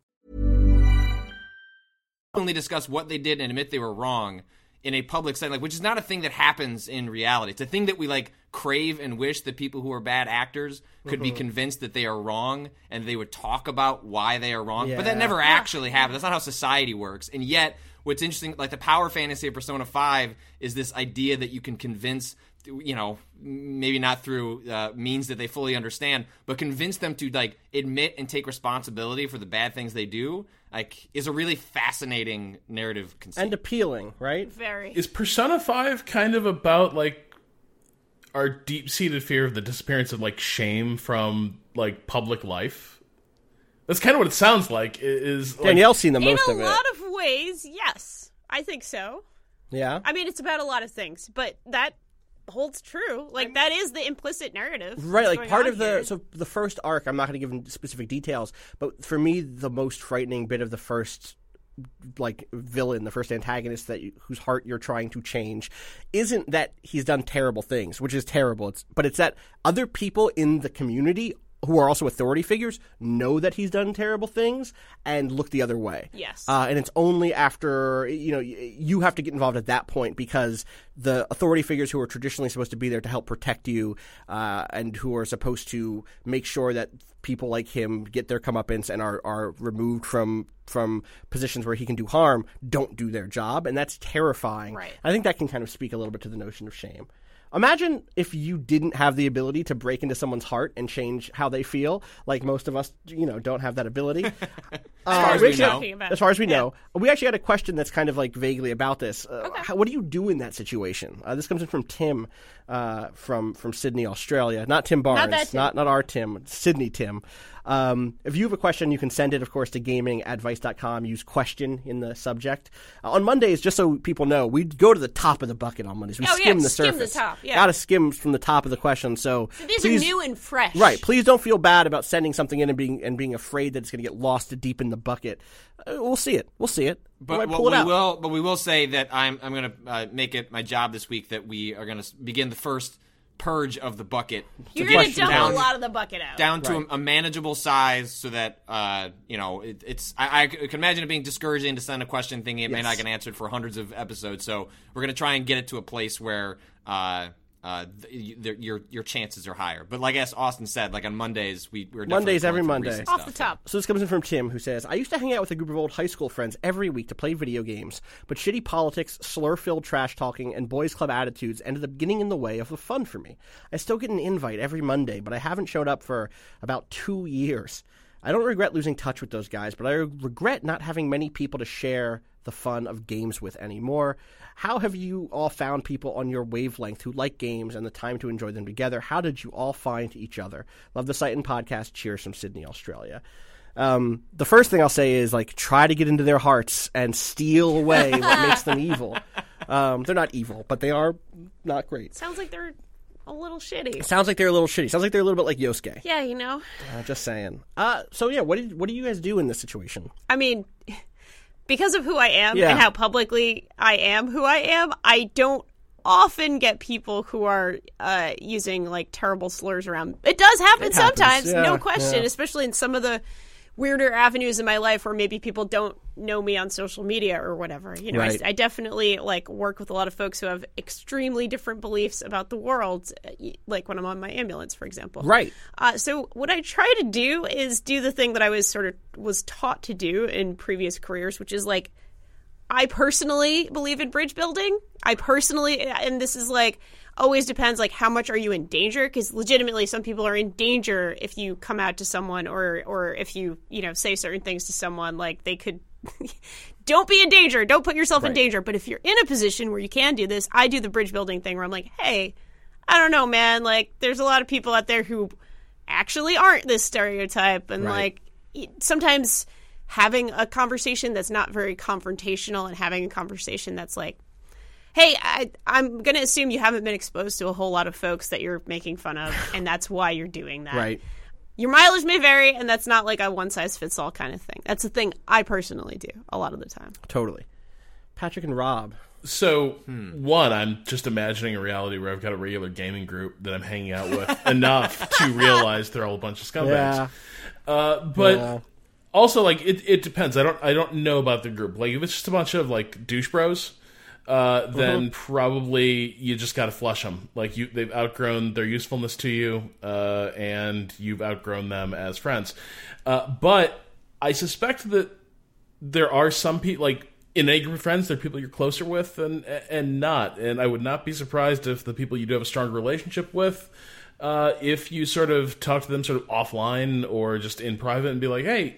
openly discuss what they did and admit they were wrong in a public setting, like, which is not a thing that happens in reality. It's a thing that we like crave and wish that people who are bad actors could Mm-hmm. be convinced that they are wrong and they would talk about why they are wrong. But that Yeah. never actually happens. That's not how society works. And yet, what's interesting, like the power fantasy of Persona five is this idea that you can convince, you know, maybe not through uh, means that they fully understand, but convince them to like admit and take responsibility for the bad things they do. Like, is a really fascinating narrative conceit. And appealing, right? Very. Is Persona five kind of about like our deep-seated fear of the disappearance of like shame from like public life? That's kind of what it sounds like. i- Is like, Danielle's seen the In most a of it. lot of ways, yes. I think so. Yeah. I mean, it's about a lot of things, but that holds true. Like, that is the implicit narrative. Right, that's like going part on of the here. so the first arc. I'm not going to give them specific details, but for me, the most frightening bit of the first like villain, the first antagonist that you, whose heart you're trying to change, isn't that he's done terrible things, which is terrible. It's but it's that other people in the community who are also authority figures know that he's done terrible things and look the other way. Yes. Uh, and it's only after, you know, you have to get involved at that point because the authority figures who are traditionally supposed to be there to help protect you uh, and who are supposed to make sure that people like him get their comeuppance and are, are removed from from positions where he can do harm don't do their job. And that's terrifying. Right. I think that can kind of speak a little bit to the notion of shame. Imagine if you didn't have the ability to break into someone's heart and change how they feel, like most of us, you know, don't have that ability. As Uh, far as we actually- know. As far as we know. We actually had a question that's kind of like vaguely about this. Uh, Okay. how, what do you do in that situation? Uh, this comes in from Tim uh, from from Sydney, Australia. Not Tim Barnes. that Tim. Not, not our Tim. Sydney Tim. Um, if you have a question, you can send it, of course, to gaming at vice dot com. Use question in the subject. Uh, on Mondays, just so people know, we go to the top of the bucket on Mondays. We Oh, yeah, skim the skim the surface. top, yeah. Got to skim from the top of the question. So, So these please, are new and fresh. Right. Please don't feel bad about sending something in and being and being afraid that it's going to get lost deep in the bucket. Uh, we'll see it. We'll see it. We But might what pull it we out. will, but we will say that I'm I'm going to uh, make it my job this week that we are going to begin the first purge of the bucket. You're to going get to dump down, a lot of the bucket out. down to Right. a, a manageable size, so that uh, you know it, it's. I, I can imagine it being discouraging to send a question thinking it may Yes. not get answered for hundreds of episodes. So we're going to try and get it to a place where. Uh, uh, th- y- your your chances are higher, but like as Austin said, like on Mondays we we're definitely Mondays, going every through Monday. recent Off stuff. the top. So this comes in from Tim, who says, I used to hang out with a group of old high school friends every week to play video games, but shitty politics, slur-filled trash talking, and boys club attitudes ended up getting in the way of the fun for me. I still get an invite every Monday, but I haven't showed up for about two years. I don't regret losing touch with those guys, but I regret not having many people to share the fun of games with anymore. How have you all found people on your wavelength who like games and the time to enjoy them together? How did you all find each other? Love the site and podcast. Cheers from Sydney, Australia. Um, the first thing I'll say is, like, try to get into their hearts and steal away what makes them evil. Um, they're not evil, but they are not great. Sounds like they're a little shitty. Sounds like they're a little shitty. Sounds like they're a little bit like Yosuke. Yeah, you know. Uh, just saying. Uh, so yeah, what did what do you guys do in this situation? I mean, because of who I am Yeah. and how publicly I am who I am, I don't often get people who are uh, using like terrible slurs around. It does happen It happens, sometimes, yeah, no question, yeah. especially in some of the weirder avenues in my life where maybe people don't know me on social media or whatever. You know, Right. I, I definitely like work with a lot of folks who have extremely different beliefs about the world, uh, like when I'm on my ambulance, for example. Right. Uh, so what I try to do is do the thing that I was sort of was taught to do in previous careers, which is like, I personally believe in bridge building. I personally, and this is like, always depends, like, how much are you in danger? Because legitimately, some people are in danger if you come out to someone or, or if you, you know, say certain things to someone, like they could, don't be in danger. Don't put yourself in Right. danger. But if you're in a position where you can do this, I do the bridge building thing where I'm like, hey, I don't know, man. Like, there's a lot of people out there who actually aren't this stereotype. And, Right. like, it- sometimes having a conversation that's not very confrontational and having a conversation that's like, hey, I, I'm going to assume you haven't been exposed to a whole lot of folks that you're making fun of, and that's why you're doing that. Right. Your mileage may vary, and that's not like a one-size-fits-all kind of thing. That's the thing I personally do a lot of the time. Totally. Patrick and Rob. So, one, I'm just imagining a reality where I've got a regular gaming group that I'm hanging out with enough to realize they're all a bunch of scumbags. Yeah. Uh, but Yeah. also, like, it, it depends. I don't I don't know about the group. Like, if it's just a bunch of like douche bros, uh, then probably you just got to flush them. Like, you they've outgrown their usefulness to you, uh, and you've outgrown them as friends. Uh, but I suspect that there are some people, like, in a group of friends, there are people you're closer with and and not. And I would not be surprised if the people you do have a stronger relationship with, uh, if you sort of talk to them sort of offline or just in private and be like, hey,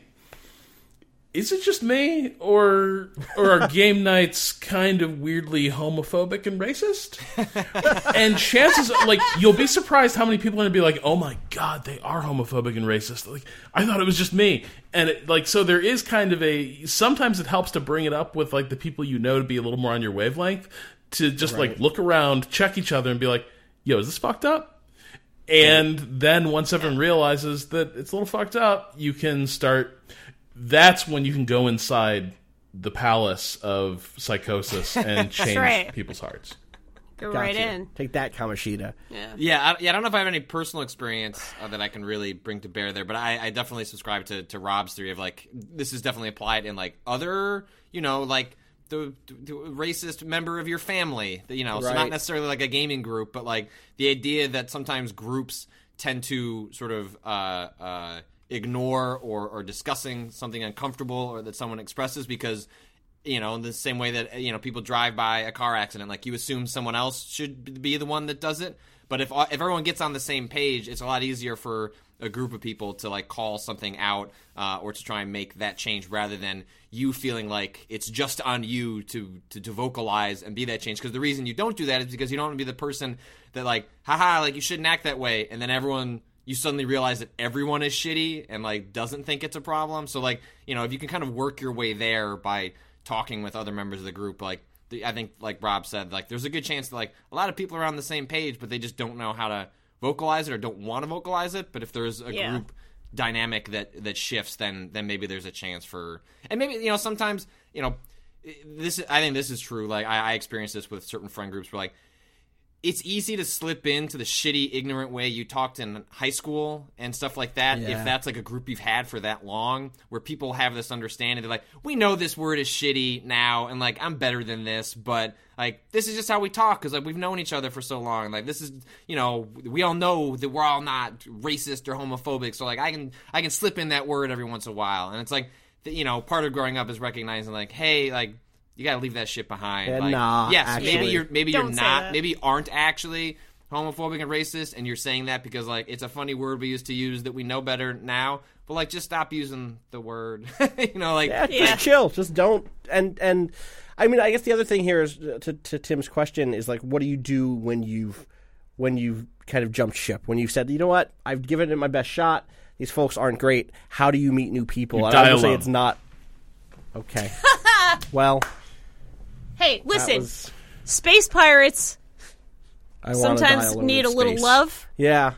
is it just me, or or are game nights kind of weirdly homophobic and racist? And chances, like, you'll be surprised how many people are going to be like, oh my god, they are homophobic and racist. Like, I thought it was just me. And, it, like, so there is kind of a, sometimes it helps to bring it up with, like, the people you know to be a little more on your wavelength, to just, like, look around, check each other, and be like, yo, is this fucked up? And then once everyone realizes that it's a little fucked up, you can start... That's when you can go inside the palace of psychosis and change right. people's hearts. Go Got right you. in. Take that, Kamoshida. Yeah. Yeah, I, yeah. I don't know if I have any personal experience uh, that I can really bring to bear there, but I, I definitely subscribe to, to Rob's theory of like this is definitely applied in like other, you know, like the, the racist member of your family, you know, so Right. not necessarily like a gaming group, but like the idea that sometimes groups tend to sort of uh, uh, ignore or, or discussing something uncomfortable or that someone expresses because. You know, in the same way that, you know, people drive by a car accident, like you assume someone else should be the one that does it. But if if everyone gets on the same page, it's a lot easier for a group of people to like call something out uh, or to try and make that change rather than you feeling like it's just on you to, to, to vocalize and be that change. Because the reason you don't do that is because you don't want to be the person that like, haha, like you shouldn't act that way. And then everyone... you suddenly realize that everyone is shitty and like doesn't think it's a problem. So like, you know, if you can kind of work your way there by talking with other members of the group, like the, I think like Rob said, like there's a good chance that like a lot of people are on the same page, but they just don't know how to vocalize it or don't want to vocalize it. But if there's a Yeah. group dynamic that that shifts, then then maybe there's a chance for, and maybe, you know, sometimes, you know, this I think this is true. Like I, I experienced this with certain friend groups where like it's easy to slip into the shitty, ignorant way you talked in high school and stuff like that. Yeah. If that's like a group you've had for that long, where people have this understanding, they're like, we know this word is shitty now, and like I'm better than this, but like this is just how we talk because like we've known each other for so long. Like this is, you know, we all know that we're all not racist or homophobic, so like I can I can slip in that word every once in a while, and it's like, you know, part of growing up is recognizing like, hey, like. You gotta leave that shit behind. Yeah, like, nah, yes, actually. maybe you're maybe Don't you're say not. that. Maybe you aren't actually homophobic and racist, and you're saying that because like it's a funny word we used to use that we know better now. But like, just stop using the word. you know, like Yeah, Yeah. just chill. Just don't. And and I mean, I guess the other thing here is uh, to to Tim's question is like, what do you do when you've when you've kind of jumped ship? When you've said, you know what, I've given it my best shot. These folks aren't great. How do you meet new people? You I die would say alone. it's not. Okay. Well, Hey, that listen, was, space pirates I wanna die sometimes alone need a in little space. love. Yeah.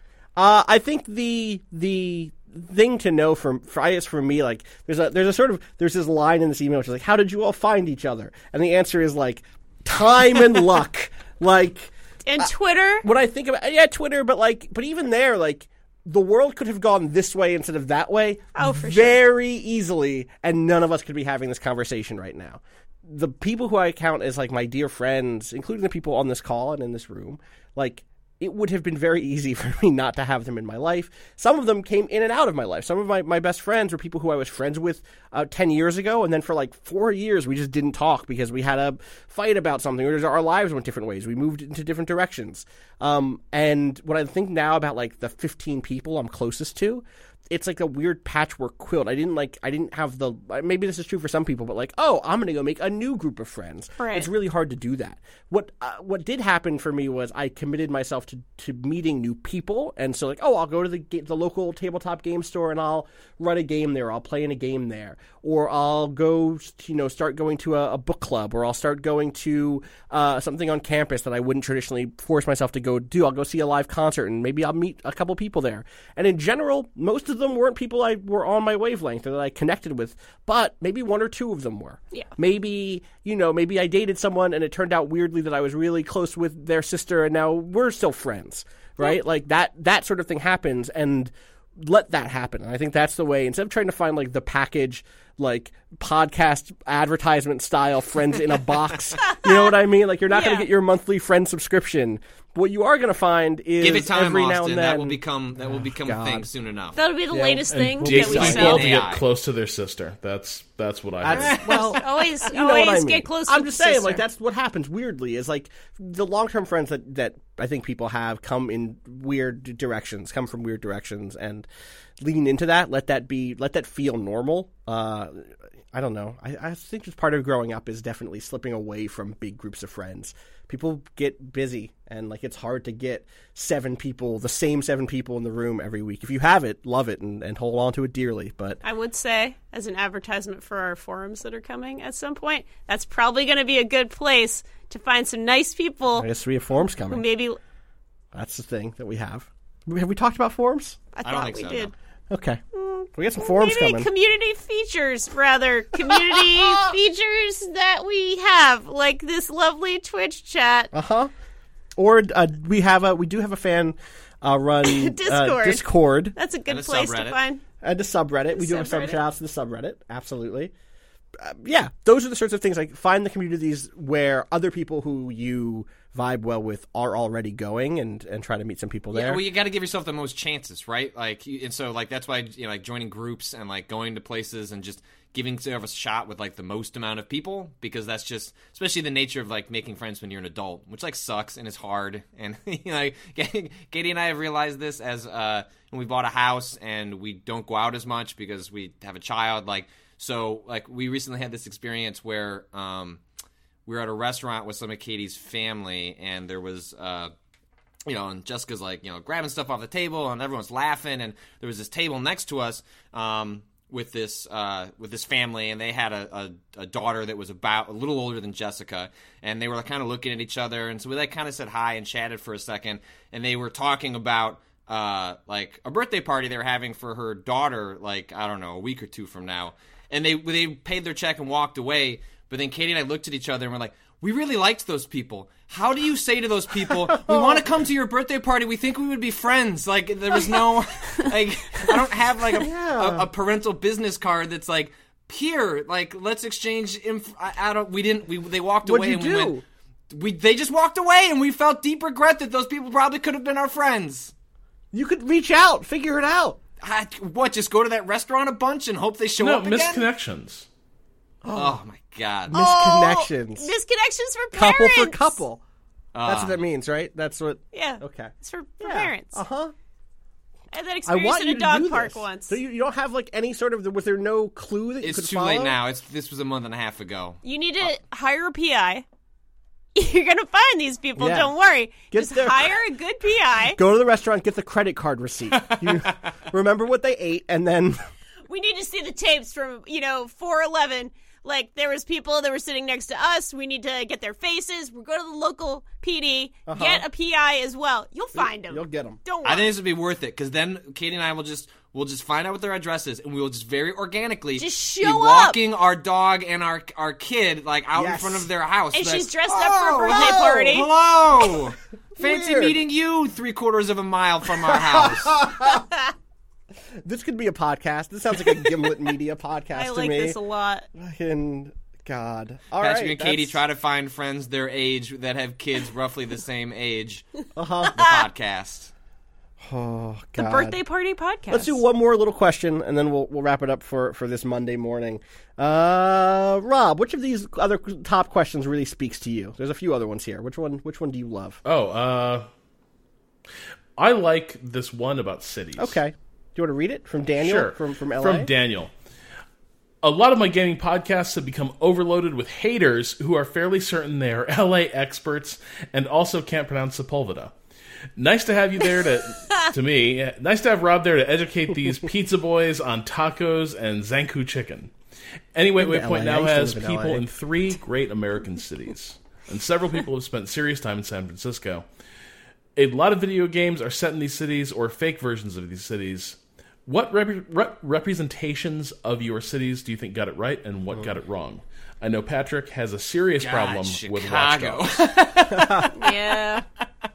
Uh, I think the the thing to know from for, I guess for me, like there's a there's a sort of there's this line in this email which is like, how did you all find each other? And the answer is like time and luck. Like And Twitter. when I think about yeah, Twitter, but like but even there, like the world could have gone this way instead of that way Oh, for sure. very easily, and none of us could be having this conversation right now. The people who I count as like my dear friends, including the people on this call and in this room, like it would have been very easy for me not to have them in my life. Some of them came in and out of my life. Some of my, my best friends were people who I was friends with uh, ten years ago, and then for like four years we just didn't talk because we had a fight about something, or our lives went different ways. We moved into different directions. Um, and when I think now about like the fifteen people I'm closest to, it's like a weird patchwork quilt. I didn't like, I didn't have the, maybe this is true for some people, but like, oh, I'm going to go make a new group of friends. Right. It's really hard to do that. What, uh, what did happen for me was I committed myself to, to meeting new people. And so like, oh, I'll go to the ga- the local tabletop game store and I'll run a game there. I'll play in a game there. Or I'll go, you know, start going to a, a book club, or I'll start going to uh, something on campus that I wouldn't traditionally force myself to go do. I'll go see a live concert and maybe I'll meet a couple people there. And in general, most of them weren't people I were on my wavelength or that I connected with, but maybe one or two of them were. Yeah. Maybe, you know, maybe I dated someone and it turned out weirdly that I was really close with their sister and now we're still friends, right? Like that, that sort of thing happens, and let that happen. And I think that's the way, instead of trying to find like the package, like podcast advertisement style friends in a box, you know what I mean? Like you're not going Yeah. to get your monthly friend subscription. What you are going to find is give it time, every Austin. now and then. That will become that will become God. a thing soon enough. That'll be the Yeah, latest And thing teach that we Disney people sell. to A get I. close to their sister. That's that's what I That's, heard. well, Always, you know what always I mean. get close. I'm with just the saying, sister. like that's what happens weirdly. Is like the long term friends that that I think people have come in weird directions, come from weird directions, and lean into that. Let that be. Let that feel normal. Uh, I don't know. I, I think just part of growing up is definitely slipping away from big groups of friends. People get busy, and like it's hard to get seven people, the same seven people in the room every week. If you have it, love it and, and hold on to it dearly. But I would say, as an advertisement for our forums that are coming at some point, that's probably going to be a good place to find some nice people I guess we have forums who coming. maybe. That's the thing that we have. Have we talked about forums? I I thought don't think we so, did. no. Okay. some We got some forums maybe coming. community features, rather community features that we have, like this lovely Twitch chat. Uh huh. Or uh, we have a we do have a fan uh, run Discord. Uh, Discord That's a good And a place to subreddit. find. and a subreddit. We do have some subreddit. shout outs to the subreddit. Absolutely. Uh, yeah, those are the sorts of things. Like find the communities where other people who you vibe well with are already going, and, and try to meet some people there. Yeah, well, you got to give yourself the most chances, right? Like, you- and so like that's why you know, like joining groups and like going to places and just giving yourself a shot with like the most amount of people, because that's just, especially the nature of like making friends when you're an adult, which like sucks and is hard. And you know, like, Katie and I have realized this as uh, when we bought a house and we don't go out as much because we have a child. Like, so like we recently had this experience where um, we were at a restaurant with some of Katie's family, and there was. Uh, You know, and Jessica's like, you know, grabbing stuff off the table, and everyone's laughing. And there was this table next to us um, with this uh, with this family, and they had a, a, a daughter that was about a little older than Jessica, and they were like, kind of looking at each other. And so we like kind of said hi and chatted for a second, and they were talking about uh, like a birthday party they were having for her daughter, like I don't know, a week or two from now. And they they paid their check and walked away. But then Katie and I looked at each other and we're like, we really liked those people. How do you say to those people, we want to come to your birthday party, we think we would be friends? Like, there was no, like, I don't have, like, a, Yeah. a, a parental business card that's like, here, like, let's exchange, inf- I, I don't, we didn't, we they walked What'd away you and do? we went, we, they just walked away and we felt deep regret that those people probably could have been our friends. You could reach out, figure it out. I, what, just go to that restaurant a bunch and hope they show No, up again? misconnections. Oh, my God. Misconnections. Oh, misconnections for couple parents. for couple. That's Ah. what that means, right? That's what. Yeah. Okay. It's for, for Yeah. parents. Uh huh. I had that I experience want in you a to dog do park this. once. So you, you don't have like any sort of. Was there no clue that you It's could too follow? late now. It's This was a month and a half ago. You need to hire a P I. You're gonna find these people. Yeah. Don't worry. Get Just their- hire a good P I. Go to the restaurant, get the credit card receipt. You remember what they ate, and then We need to see the tapes from you know four eleven. Like there was people that were sitting next to us. We need to get their faces. We'll go to the local P D. Get a P I as well. You'll find them. you'll get them. Don't worry. I think this would be worth it because then Katie and I will just we'll just find out what their address is, and we will just very organically Just be show up. walking our dog and our our kid like out in Yes. front of their house. And Like, she's dressed up "Oh, for a birthday hello, party." Hello, fancy Weird. meeting you. Three quarters of a mile from our house. This could be a podcast. This sounds like a Gimlet Media podcast I to like me. this a lot. Fucking God. All right. Patrick and Katie that's- try to find friends their age that have kids roughly the same age. Uh-huh. The podcast. Oh The God. birthday party podcast. Let's do one more little question, and then we'll we'll wrap it up for, for this Monday morning. Uh, Rob, which of these other top questions really speaks to you? There's a few other ones here. Which one? Which one do you love? Oh, uh, I like this one about cities. Okay. Do you want to read it from Daniel Sure. from from L A? From Daniel. A lot of my gaming podcasts have become overloaded with haters who are fairly certain they are L A experts and also can't pronounce Sepulveda. Nice to have you there to, to me, nice to have Rob there to educate these pizza boys on tacos and Zanku chicken. Anyway, Been to Waypoint L A. I now used to has live in L A. people in three great American cities, and several people have spent serious time in San Francisco. A lot of video games are set in these cities or fake versions of these cities. What rep- rep- representations of your cities do you think got it right, and what got it wrong? I know Patrick has a serious God, problem with Watch Chicago. Dogs. Yeah.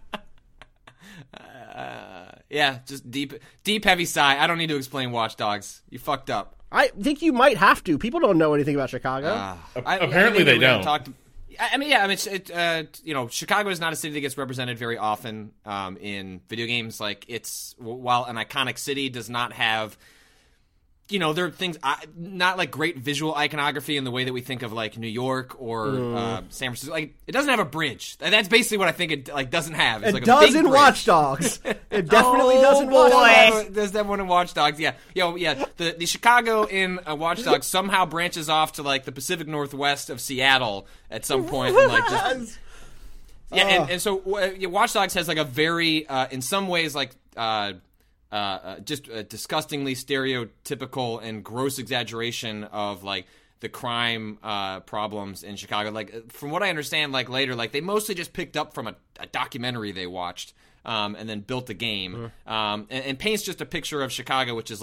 Yeah, just deep, deep, heavy sigh. I don't need to explain Watch Dogs. You fucked up. I think you might have to. People don't know anything about Chicago. Uh, I- Apparently I mean, they we haven't don't. Talked, I I mean, yeah, I mean, it's, it, uh, you know, Chicago is not a city that gets represented very often um, in video games. Like, it's while an iconic city does not have, you know, there are things I, not like great visual iconography in the way that we think of like New York or uh, San Francisco. Like, it doesn't have a bridge. That's basically what I think it like doesn't have. It's it like a does big in bridge. Watch Dogs. It definitely Oh, does in Watch boy. Dogs. There's that one in Watch Dogs, yeah. Yo, yeah. The the Chicago in uh, Watch Dogs somehow branches off to like the Pacific Northwest of Seattle at some point, and like just yeah. And, and so uh, yeah, Watch Dogs has like a very, uh, in some ways, like uh, uh, uh, just a disgustingly stereotypical and gross exaggeration of like the crime uh, problems in Chicago. Like from what I understand, like later, like they mostly just picked up from a, a documentary they watched. Um, and then built the game, um, and, and paints just a picture of Chicago, which is like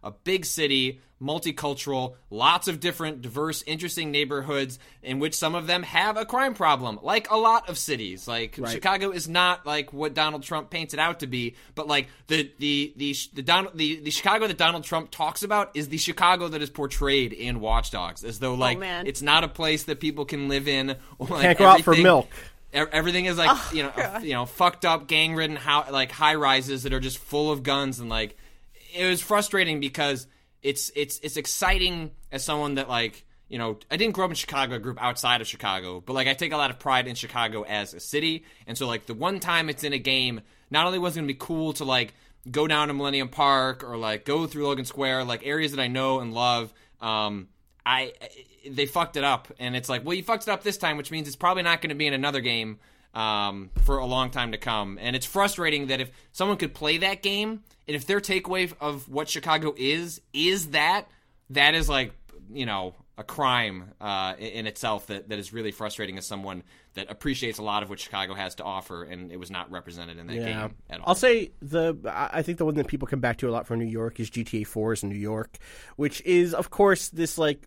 a big city, multicultural, lots of different, diverse, interesting neighborhoods in which some of them have a crime problem, like a lot of cities. Like Right. Chicago is not like what Donald Trump paints it out to be, but like the the the the, Donald, the the Chicago that Donald Trump talks about is the Chicago that is portrayed in Watch Dogs, as though like man. it's not a place that people can live in. Or, like, Can't go out for everything- milk. e- Everything is like you know uh, you know fucked up, gang ridden, how like high rises that are just full of guns, and like it was frustrating because. It's it's it's exciting as someone that like you know I didn't grow up in Chicago, I grew up outside of Chicago, but like I take a lot of pride in Chicago as a city, and so like the one time it's in a game, not only was it gonna be cool to like go down to Millennium Park or like go through Logan Square, like areas that I know and love, um, I they fucked it up, and it's like well you fucked it up this time, which means it's probably not going to be in another game um, for a long time to come, and it's frustrating that if someone could play that game. And if their takeaway of what Chicago is, is that, that is like, you know, a crime uh, in, in itself that, that is really frustrating as someone that appreciates a lot of what Chicago has to offer, and it was not represented in that Yeah. game at all. I'll say the I I think the one that people come back to a lot from New York is G T A four's New York, which is of course this like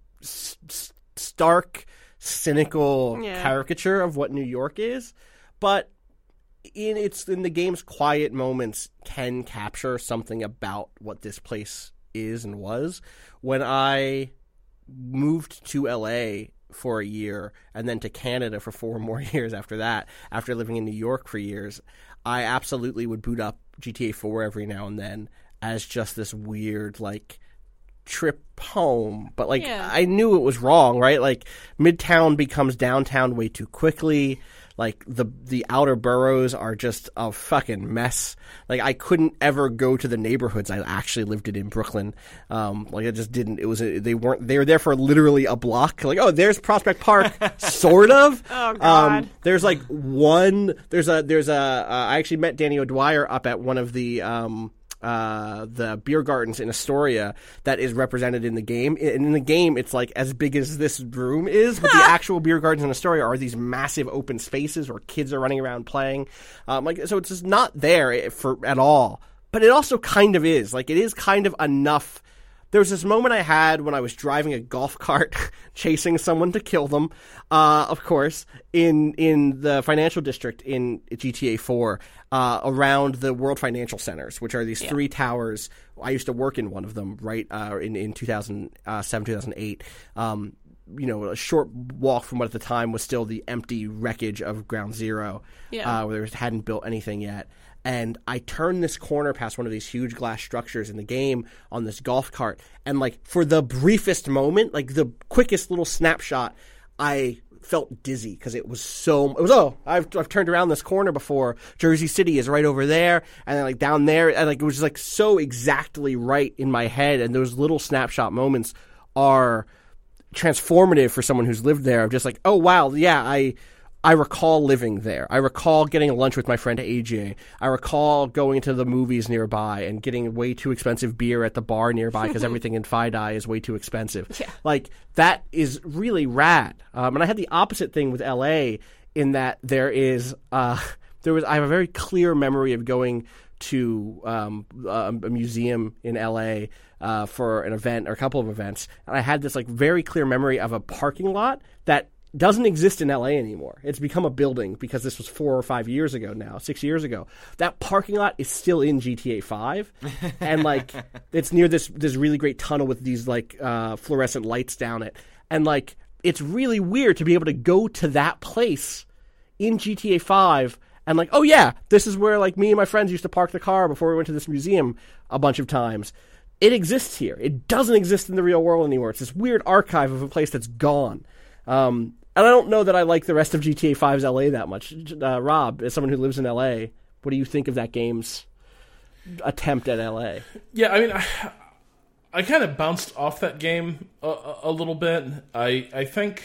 s- s- stark, cynical Yeah. caricature of what New York is, but in its in the game's quiet moments can capture something about what this place is and was. When I moved to L A for a year and then to Canada for four more years after that, after living in New York for years, I absolutely would boot up G T A four every now and then as just this weird like trip home. But like Yeah. I knew it was wrong, right? Like Midtown becomes downtown way too quickly. Like the the outer boroughs are just a fucking mess. Like I couldn't ever go to the neighborhoods I actually lived in in Brooklyn. Um, like I just didn't. It was a, they weren't. They were there for literally a block. Like oh, there's Prospect Park, sort of. Oh, God. Um, there's like one. There's a there's a. Uh, I actually met Danny O'Dwyer up at one of the. Um, uh, the beer gardens in Astoria that is represented in the game. In, in the game, it's like as big as this room is, but the actual beer gardens in Astoria are these massive open spaces where kids are running around playing. Um, like so, it's just not there for at all. But it also kind of is. Like it is kind of enough. There was this moment I had when I was driving a golf cart, chasing someone to kill them, uh, of course, in in the financial district in G T A four, uh, around the World Financial Centers, which are these yeah. three towers. I used to work in one of them, right, uh, in, in two thousand seven, two thousand eight. Um, you know, a short walk from what at the time was still the empty wreckage of Ground Zero, yeah. uh, where they hadn't built anything yet. And I turned this corner past one of these huge glass structures in the game on this golf cart. And, like, for the briefest moment, like, the quickest little snapshot, I felt dizzy because it was so... It was, oh, I've, I've turned around this corner before. Jersey City is right over there. And then, like, down there. And, like, it was just, like, so exactly right in my head. And those little snapshot moments are transformative for someone who's lived there. I'm just like, oh, wow, yeah, I... I recall living there. I recall getting lunch with my friend A J. I recall going to the movies nearby and getting way too expensive beer at the bar nearby because everything in Fi-Dye is way too expensive. Yeah. Like, that is really rad. Um, and I had the opposite thing with L A in that there is, uh, there was, I have a very clear memory of going to um, a, a museum in L A uh, for an event or a couple of events. And I had this, like, very clear memory of a parking lot that doesn't exist in L A anymore. It's become a building because this was four or five years ago now, six years ago. That parking lot is still in G T A five, and like it's near this this really great tunnel with these like uh, fluorescent lights down it, and like it's really weird to be able to go to that place in G T A five and like, oh yeah, this is where like me and my friends used to park the car before we went to this museum a bunch of times. It exists here. It doesn't exist in the real world anymore. It's this weird archive of a place that's gone. Um, and I don't know that I like the rest of G T A five's L A that much. Uh, Rob, as someone who lives in L A, what do you think of that game's attempt at L A? Yeah, I mean, I, I kind of bounced off that game a, a little bit. I I think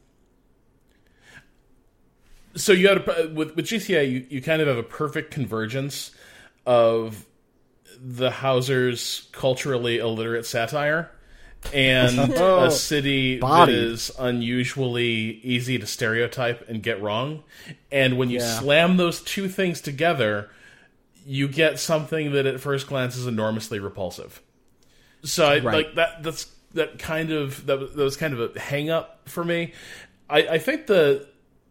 so. You had a, with with G T A, you, you kind of have a perfect convergence of the Hauser's culturally illiterate satire and Oh, a city bodied. that is unusually easy to stereotype and get wrong. And when you Yeah. slam those two things together, you get something that at first glance is enormously repulsive. So I, Right. like that. That's that kind of that, was- that was kind of a hang up for me. I, I think the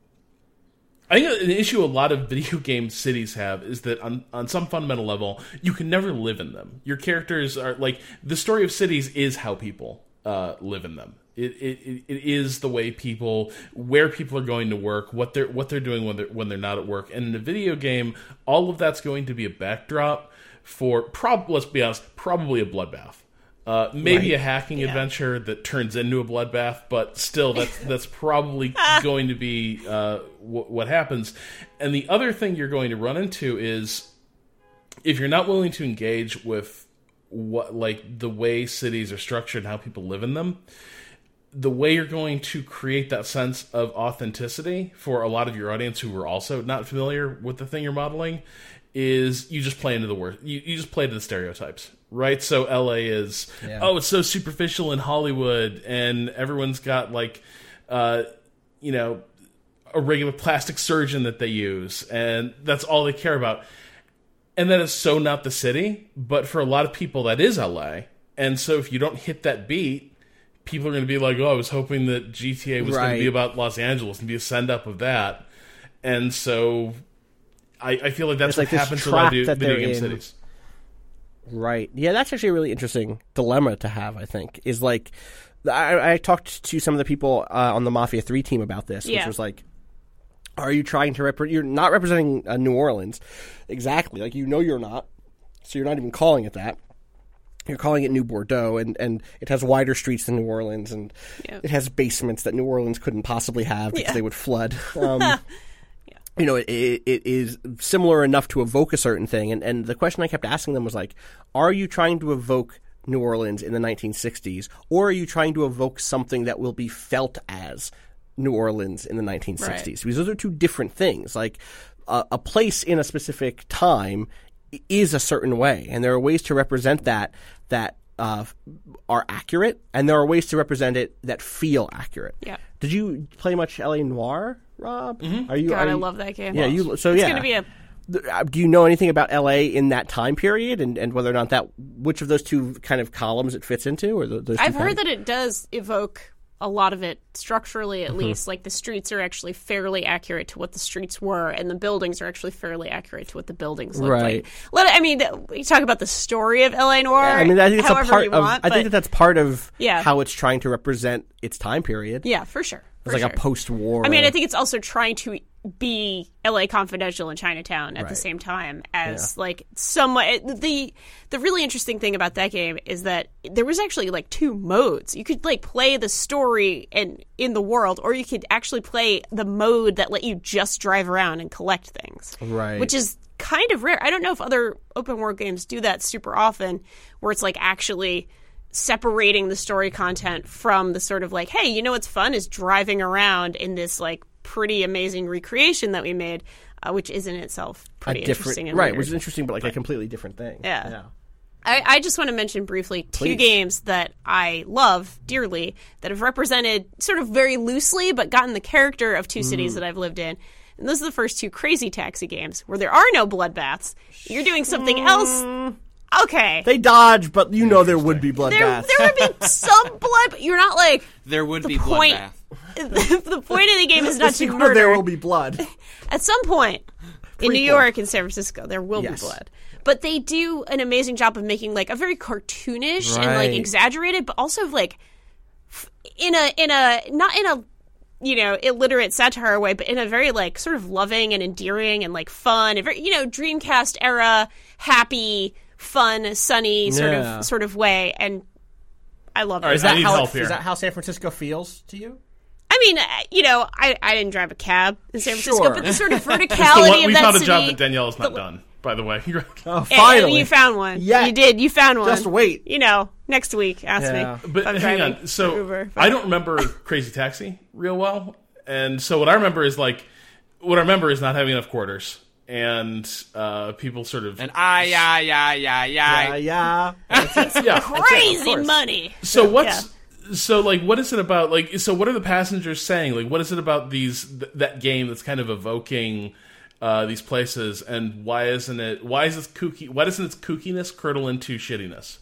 I think an issue a lot of video game cities have is that on on some fundamental level, you can never live in them. Your characters are like the story of cities is how people uh, live in them. It, it it is the way people, where people are going to work, what they're what they're doing when they're when they're not at work. And in a video game, all of that's going to be a backdrop for prob. Let's be honest, probably a bloodbath. Uh, maybe Right. a hacking Yeah. adventure that turns into a bloodbath, but still, that's that's probably going to be uh, w- what happens. And the other thing you're going to run into is if you're not willing to engage with what like the way cities are structured and how people live in them. The way you're going to create that sense of authenticity for a lot of your audience who are also not familiar with the thing you're modeling is you just play into the word. You, you just play to the stereotypes, right? So L A is, Yeah. oh, it's so superficial in Hollywood, and everyone's got like, uh, you know, a regular plastic surgeon that they use, and that's all they care about. And that is so not the city, but for a lot of people, that is L A. And so if you don't hit that beat, people are going to be like, oh, I was hoping that G T A was going Right. to be about Los Angeles and be a send-up of that. And so I, I feel like that's It's like what this happens to a lot of trap video, that video they're game in. cities. Right. Yeah, that's actually a really interesting dilemma to have, I think, is like, I, I talked to some of the people uh, on the Mafia three team about this, which Yeah. was like, are you trying to represent, you're not representing uh, New Orleans. Exactly. Like, you know you're not, so you're not even calling it that. You're calling it New Bordeaux, and, and it has wider streets than New Orleans, and Yeah. it has basements that New Orleans couldn't possibly have because Yeah. they would flood. Um, You know, it, it, it is similar enough to evoke a certain thing. And, and the question I kept asking them was like, are you trying to evoke New Orleans in the nineteen sixties, or are you trying to evoke something that will be felt as New Orleans in the nineteen sixties? Because those are two different things. Like, uh, a place in a specific time is a certain way, and there are ways to represent that that uh, are accurate, and there are ways to represent it that feel accurate. Yeah. Did you play much L A Noire, Rob? Mm-hmm. Are you? God, are I you- love that game. Yeah, you. So it's yeah, going to be a Th- uh, Do you know anything about L A in that time period, and, and whether or not that which of those two kind of columns it fits into, or th- those? Two I've heard kind- that it does evoke a lot of it structurally, at least. Like the streets are actually fairly accurate to what the streets were, and the buildings are actually fairly accurate to what the buildings look Right. like. Let I mean, you talk about the story of L A Noire. I mean, I think it's however a part you of. want, I but think that that's part of Yeah. how it's trying to represent its time period. yeah, for sure. It's for like a sure. post-war. I mean, I think it's also trying to be L A Confidential in Chinatown at the Right. same time as like somewhat. The the really interesting thing about that game is that there was actually like two modes. You could like play the story and in the world, or you could actually play the mode that let you just drive around and collect things. Right. Which is kind of rare. I don't know if other open world games do that super often, where it's like actually separating the story content from the sort of like, hey, you know what's fun is driving around in this like pretty amazing recreation that we made, uh, which is in itself a pretty different interesting and right, weird. which is interesting, but like a completely different thing. Yeah. yeah. I, I just want to mention briefly two Please. games that I love dearly that have represented sort of very loosely but gotten the character of two cities Mm. that I've lived in. And those are the first two Crazy Taxi games where there are no bloodbaths. You're doing something else. Okay. They dodge, but you know there would be there, bloodbaths. there would be some blood, but you're not like There would the be point. bloodbath. The point of the game is not to Sequel, murder. there will be blood. At some point in New Prequel. York and San Francisco, there will Yes. be blood. But they do an amazing job of making like a very cartoonish and like Right. exaggerated, but also like f- in a in a not in a you know illiterate satire way, but in a very like sort of loving and endearing and like fun, and very you know Dreamcast era happy, fun, sunny sort Yeah. of sort of way, and I love it. All right, Is that I need how help it, here. is that how San Francisco feels to you? I mean, uh, you know, I, I didn't drive a cab in San Francisco, Sure. but the sort of So what- verticality of we that found a city. job that Danielle has not done, by the way. You're- Oh, And- finally, and you found one. Yeah. You did. You found one. Just wait. You know, next week, ask Yeah. me. But if I'm hang driving on. So Uber. I don't remember Crazy Taxi real well, and so what I remember is like what I remember is not having enough quarters, and uh, people sort of And I, yeah, yeah, yeah, Yeah, yeah. yeah. yeah. Crazy course. money. So what's so like? What is it about? Like, so what are the passengers saying? Like, what is it about these th- that game that's kind of evoking uh, these places? And why isn't it? Why is this kooky? Why doesn't its kookiness curdle into shittiness?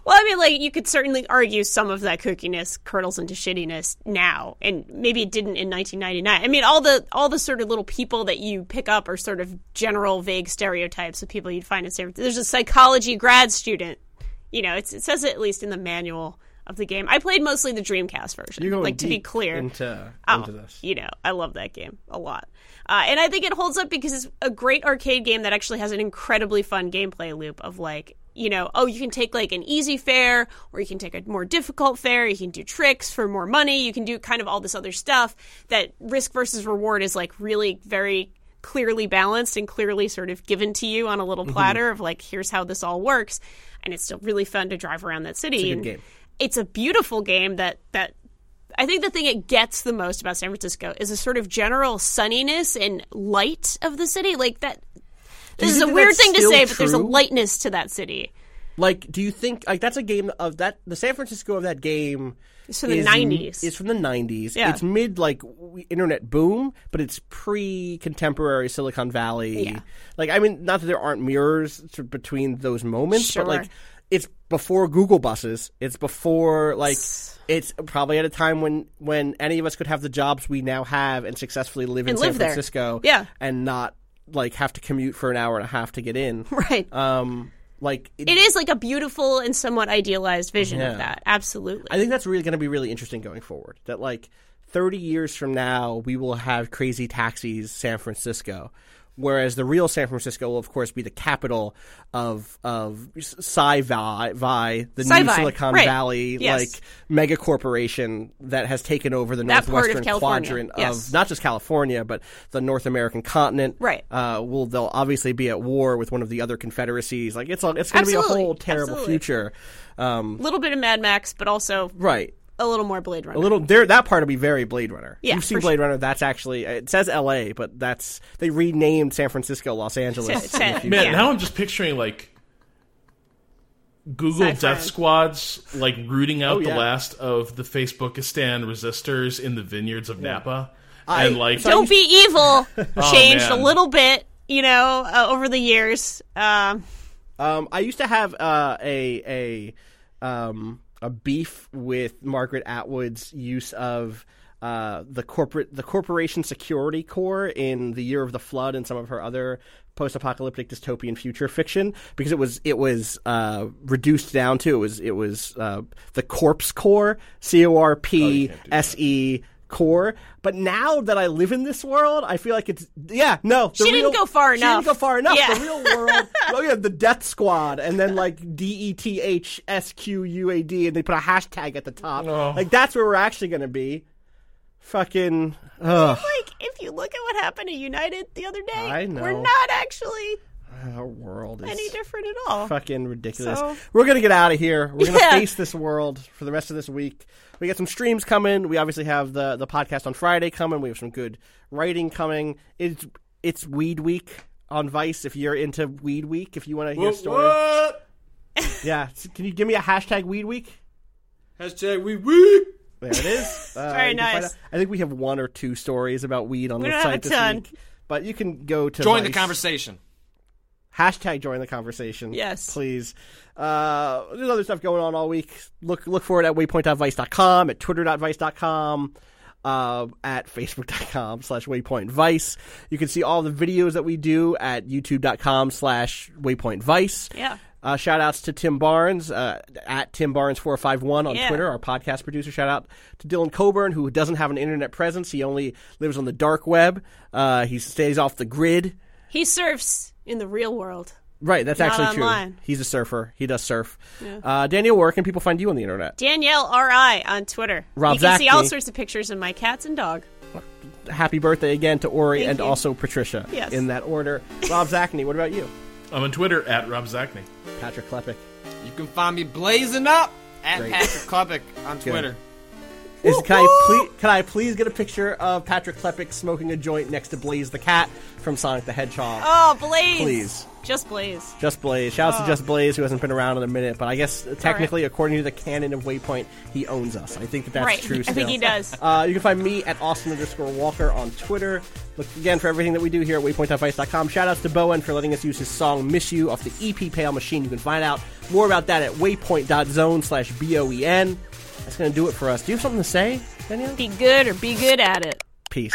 Well, I mean, like, you could certainly argue some of that kookiness curdles into shittiness now, and maybe it didn't in nineteen ninety-nine. I mean, all the all the sort of little people that you pick up are sort of general, vague stereotypes of people you'd find in San Francisco. There's a psychology grad student. You know, it's, it says it at least in the manual of the game. I played mostly the Dreamcast version, You're going like, to be deep clear. into, oh, into this. You know, I love that game a lot. Uh, and I think it holds up because it's a great arcade game that actually has an incredibly fun gameplay loop of, like, you know, oh, you can take, like, an easy fare, or you can take a more difficult fare, you can do tricks for more money, you can do kind of all this other stuff that risk versus reward is, like, really very clearly balanced and clearly sort of given to you on a little platter mm-hmm. of, like, here's how this all works. And it's still really fun to drive around that city. It's a good and game. It's a beautiful game that, that I think the thing it gets the most about San Francisco is a sort of general sunniness and light of the city. Like, that... Do This is you a think weird that's thing to still say, but there's a true? lightness to that city. Like, do you think like that's a game of that? The San Francisco of that game It's from the is- nineties. It's from the nineties. Yeah. It's mid like w- internet boom, but it's pre contemporary Silicon Valley. Yeah. Like, I mean, not that there aren't mirrors to, between those moments, Sure. but like it's before Google buses. It's before like it's probably at a time when when any of us could have the jobs we now have and successfully live in And San live there. Francisco. Yeah. and not like have to commute for an hour and a half to get in. Right. Um, like It is like a beautiful and somewhat idealized vision Yeah. of that. Absolutely. I think that's really going to be really interesting going forward. That like thirty years from now, we will have Crazy Taxis San Francisco, whereas the real San Francisco will, of course, be the capital of of Sci-Fi, Vi, the new Sci-Fi, Silicon right. Valley Yes. like mega corporation that has taken over the That part of northwestern California, quadrant yes. of not just California but the North American continent. Right. Uh, will they'll obviously be at war with one of the other confederacies. Like it's a, it's going to be a Absolutely. whole terrible Absolutely. future. Um, a little bit of Mad Max, but also right. a little more Blade Runner. A little there. That part will be very Blade Runner. Yeah, You've seen for Blade Runner. That's actually it says L A, but that's they renamed San Francisco, Los Angeles. Sa- sa- Man, Yeah. now I'm just picturing like Google Sci-fi. death squads like rooting out Oh, yeah. the last of the Facebookistan resistors in the vineyards of Napa, I- and like Don't Be Evil changed a man. little bit, you know, uh, over the years. Um, Um, I used to have uh, a a um, a beef with Margaret Atwood's use of uh, the corporate the corporation security corps in The Year of the Flood and some of her other post-apocalyptic dystopian future fiction, because it was it was uh, reduced down to it was it was uh, the Corpse Corps, C O R P S E core. But now that I live in this world, I feel like it's yeah no. the She didn't real- go far she enough. didn't go far enough. Yeah. The real world. Oh yeah, the Death Squad, and then like D E T H S Q U A D, and they put a hashtag at the top. Oh. Like that's where we're actually going to be. Fucking. Ugh. like, if you look at what happened to United the other day, I know. we're not actually Our world is any different at all. fucking ridiculous. So- We're gonna get out of here. We're gonna Yeah. face this world for the rest of this week. We got some streams coming. We obviously have the the podcast on Friday coming. We have some good writing coming. It's it's Weed Week on Vice. If you're into Weed Week, if you want to hear What? stories, what? yeah. So can you give me a hashtag Weed Week? Hashtag we weak. There it is. Uh, Very you can find nice. out- I think we have one or two stories about weed on We the don't have site a this ton. week. But you can go to Join the Vice. conversation. Hashtag join the conversation. Yes. Please. Uh, there's other stuff going on all week. Look look for it at waypoint dot vice dot com, at twitter dot vice dot com, uh, at facebook dot com slash waypointvice. You can see all the videos that we do at youtube dot com slash waypointvice. Yeah. Uh, shout outs to Tim Barnes, uh, at Tim Barnes four five one on Yeah. Twitter, our podcast producer. Shout out to Dylan Coburn, who doesn't have an internet presence. He only lives on the dark web. Uh, he stays off the grid. He surfs in the real world. Right, that's Not actually online. true. He's a surfer. He does surf. Uh, Daniel, where can people find you on the internet? Danielle R I on Twitter. Rob you can see Zachney. all sorts of pictures of my cats and dog. Happy birthday again to Ori Thank and you. also Patricia. Yes. In that order. Rob Zachney, what about you? I'm on Twitter at Rob Zachney. Patrick Klepek. You can find me blazing up at Great. Patrick Klepek on Twitter. Is, can, I please, can I please get a picture of Patrick Klepek smoking a joint next to Blaze the Cat from Sonic the Hedgehog? Oh, Blaze! Please. Just Blaze. Just Blaze. Shout out Oh. to Just Blaze, who hasn't been around in a minute, but I guess uh, technically, according to the canon of Waypoint, he owns us. I think that that's Right. true I still. think he does. Uh, you can find me at Austin underscore Walker on Twitter. Look again for everything that we do here at waypoint dot vice dot com. Shout outs to Bowen for letting us use his song Miss You off the E P Pale Machine. You can find out more about that at waypoint dot zone slash B O E N. That's going to do it for us. Do you have something to say, Danielle? Be good or be good at it. Peace.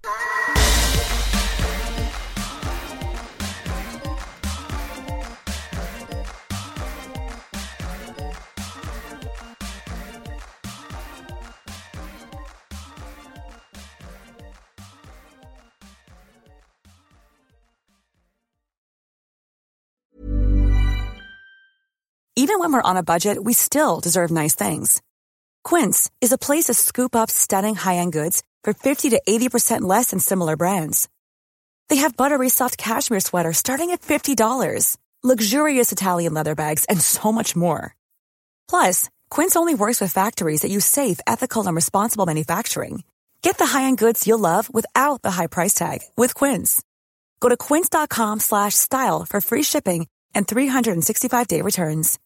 Even when we're on a budget, we still deserve nice things. Quince is a place to scoop up stunning high-end goods for fifty to eighty percent less than similar brands. They have buttery soft cashmere sweaters starting at fifty dollars, luxurious Italian leather bags, and so much more. Plus, Quince only works with factories that use safe, ethical, and responsible manufacturing. Get the high-end goods you'll love without the high price tag with Quince. Go to quince dot com slash style for free shipping and three sixty-five day returns.